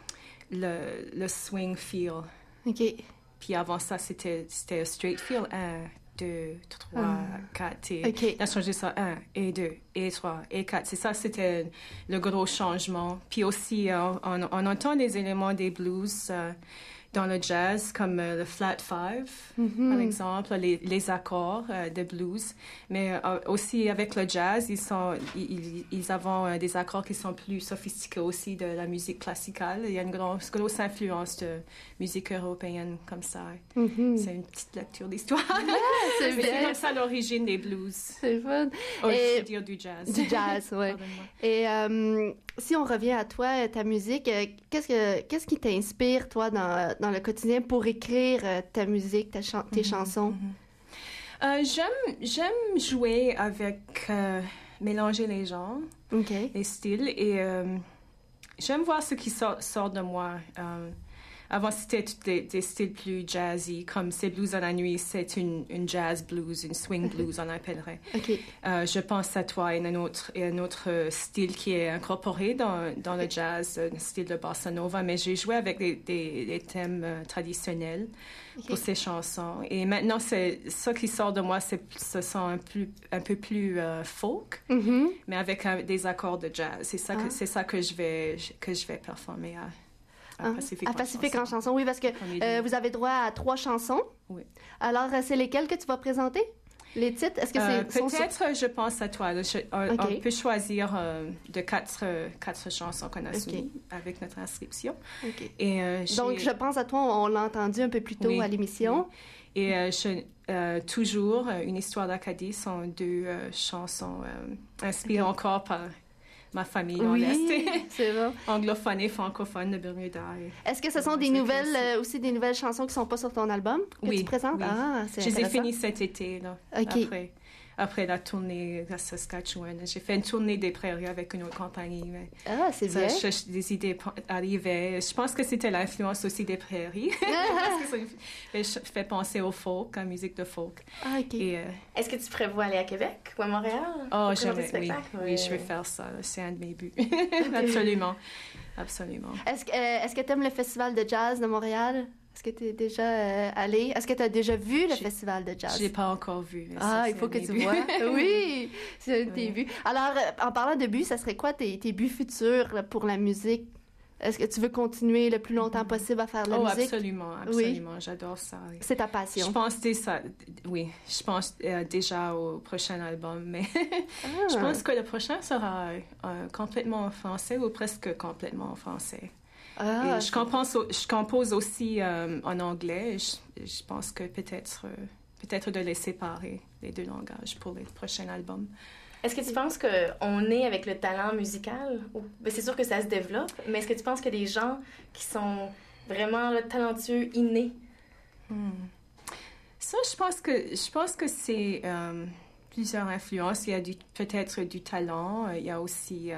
Le, le swing feel.
OK.
Puis avant ça, c'était, c'était straight feel. Un, deux, trois, ah. quatre. Et
OK.
on a changé ça. Un, et deux, et trois, et quatre. C'est ça, c'était le gros changement. Puis aussi, on, on, on entend des éléments des blues euh, dans le jazz, comme euh, le flat five, mm-hmm. par exemple, les, les accords euh, de blues. Mais euh, aussi, avec le jazz, ils, sont, ils, ils ont euh, des accords qui sont plus sophistiqués aussi de la musique classicale. Il y a une grosse, grosse influence de musique européenne comme ça. Mm-hmm. C'est une petite lecture d'histoire.
Yeah, c'est bien.
C'est comme ça l'origine des blues.
C'est fun.
Oh,
Et...
je veux dire du jazz.
Du jazz, oui. Et euh, si on revient à toi, ta musique, euh, qu'est-ce, que, qu'est-ce qui t'inspire, toi, dans, dans le quotidien pour écrire euh, ta musique, ta chan- tes mm-hmm, chansons?
Mm-hmm. Euh, j'aime, j'aime jouer avec... Euh, mélanger les genres,
okay.
les styles. Et euh, j'aime voir ce qui sort, sort de moi. Euh, Avant, c'était des, des styles plus jazzy, comme c'est blues à la nuit, c'est une, une jazz blues, une swing blues, on appellerait.
Okay.
Euh, je pense à toi et un autre, et un autre style qui est incorporé dans, dans le jazz, un style de bossa nova, mais j'ai joué avec des, des, des thèmes euh, traditionnels okay. pour ces chansons. Et maintenant, c'est, ça qui sort de moi, c'est, ce sont un, plus, un peu plus euh, folk,
mm-hmm.
mais avec un, des accords de jazz. C'est ça, ah. que, c'est ça que je vais, que je vais performer à. À Pacifique,
à
en,
Pacifique
chanson.
en chanson, oui, parce que euh, vous avez droit à trois chansons.
Oui.
Alors, c'est lesquelles que tu vas présenter? Les titres? Est-ce que c'est...
Euh, peut-être, sur... je pense à toi. Je, on,
okay.
on peut choisir euh, de quatre, quatre chansons qu'on a okay. soumises avec notre inscription.
Okay.
Et, euh,
donc, je pense à toi, on l'a entendu un peu plus tôt
oui,
à l'émission.
Oui. Et euh, je, euh, toujours, une histoire d'Acadie sont deux euh, chansons euh, inspirées okay. encore par... ma famille dans
oui,
l'Est.
C'est vrai.
Anglophone et francophone de Bermuda.
Est-ce que ce sont des nouvelles, euh, aussi des nouvelles chansons qui ne sont pas sur ton album que
oui,
tu présentes?
Oui.
Ah, c'est
Je les ai finies cet été, là.
OK.
Après. après la tournée à Saskatchewan. J'ai fait une tournée des prairies avec une autre compagnie. Mais
ah, c'est
ça,
bien.
Je, des idées arrivaient. Je pense que c'était l'influence aussi des prairies. Parce que ça me fait penser au folk, à la musique de folk.
Ah, OK.
Et, euh,
est-ce que tu prévois aller à Québec ou à Montréal?
Oh, j'aimerais, oui. Oui, je vais faire ça. C'est un de mes buts. Absolument. Absolument.
Est-ce, euh, est-ce que tu aimes le Festival de jazz de Montréal? Est-ce que tu es déjà euh, allé? Est-ce que tu as déjà vu le
j'ai,
Festival de jazz?
Je l'ai pas encore vu.
Ah, il faut que tu vois. Oui, c'est un de tes buts. Alors, euh, en parlant de buts, ça serait quoi tes, tes buts futurs là, pour la musique? Est-ce que tu veux continuer le plus longtemps possible à faire de la
oh,
musique?
Absolument, absolument. Oui. J'adore ça. Oui.
C'est ta passion?
Je pense déjà, oui, je pense euh, déjà au prochain album, mais ah. je pense que le prochain sera euh, complètement en français ou presque complètement en français. Ah, je, compose, je compose aussi euh, en anglais. Je, je pense que peut-être, euh, peut-être de les séparer, les deux langages, pour le prochain album.
Est-ce que tu penses qu'on est avec le talent musical? C'est sûr que ça se développe, mais est-ce que tu penses qu'il y a des gens qui sont vraiment là, talentueux, innés?
Hmm. Ça, je pense que, je pense que c'est euh, plusieurs influences. Il y a du, peut-être du talent. Il y a aussi... Euh,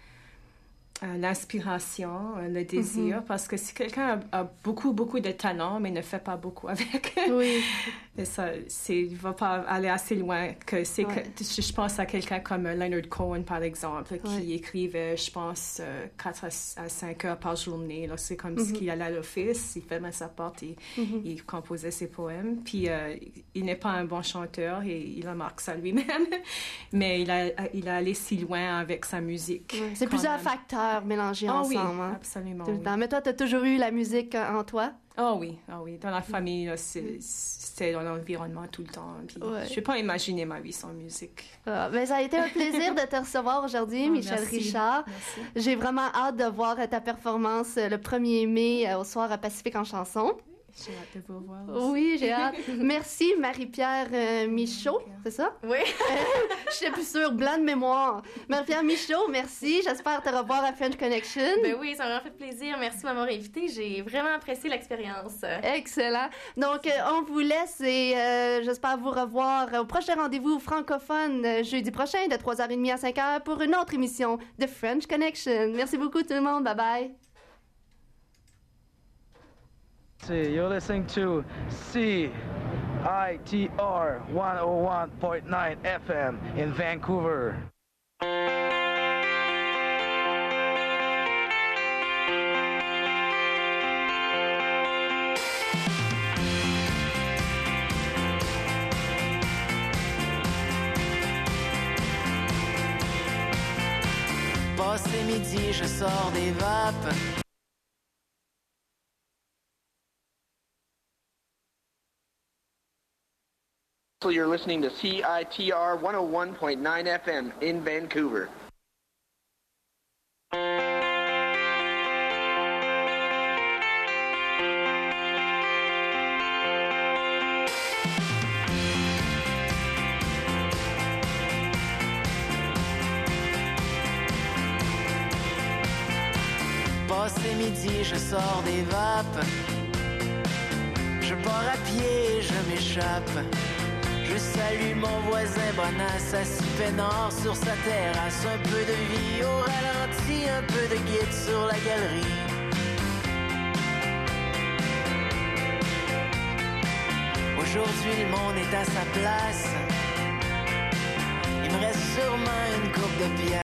Euh, l'inspiration, euh, le désir, mm-hmm. parce que si quelqu'un a, a beaucoup, beaucoup de talent, mais ne fait pas beaucoup avec,
oui.
ça, c'est, il ne va pas aller assez loin. Que c'est ouais. que, je, je pense à quelqu'un comme Leonard Cohen, par exemple, qui ouais. écrivait, je pense, euh, quatre à cinq heures par journée. Là, c'est comme mm-hmm. s'il allait à l'office, il fermait sa porte et mm-hmm. il composait ses poèmes. Puis, euh, il n'est pas un bon chanteur et il remarque ça lui-même, mais il a, il a allé si loin avec sa musique.
Ouais. C'est plusieurs même. facteurs mélangés oh, ensemble.
Oui,
hein?
Absolument.
Tout le
oui.
temps. Mais toi, tu as toujours eu la musique en toi?
Oh oui, oh oui. Dans la famille, là, c'est, c'est dans l'environnement tout le temps. Puis
ouais.
Je ne peux pas imaginer ma vie sans musique.
Ah, ben, ça a été un plaisir de te recevoir aujourd'hui, oh, Michel
merci.
Richard.
Merci.
J'ai vraiment hâte de voir ta performance le premier mai au soir à Pacifique en chanson.
J'ai hâte de vous voir aussi.
Oui, j'ai hâte. Merci, Marie-Pierre euh, Michaud, c'est ça?
Oui.
Je n'étais plus sûre, blanc de mémoire. Marie-Pierre Michaud, merci. J'espère te revoir à French Connection.
Ben oui, ça m'a fait plaisir. Merci de m'avoir invité. J'ai vraiment apprécié l'expérience.
Excellent. Donc, euh, on vous laisse et euh, j'espère vous revoir au prochain rendez-vous francophone euh, jeudi prochain de trois heures trente à cinq heures pour une autre émission de French Connection. Merci beaucoup tout le monde. Bye-bye.
You're listening to C I T R one oh one point nine F M in Vancouver.
Passé midi, je sors des vapes.
So you're listening to C I T R one oh one point nine F M in Vancouver.
Passé midi, je sors des vapes. Je pars à pied, je m'échappe. Je salue mon voisin Bonas, assis peinard sur sa terrasse. Un peu de vie au ralenti, un peu de guide sur la galerie. Aujourd'hui le monde est à sa place. Il me reste sûrement une coupe de pièces.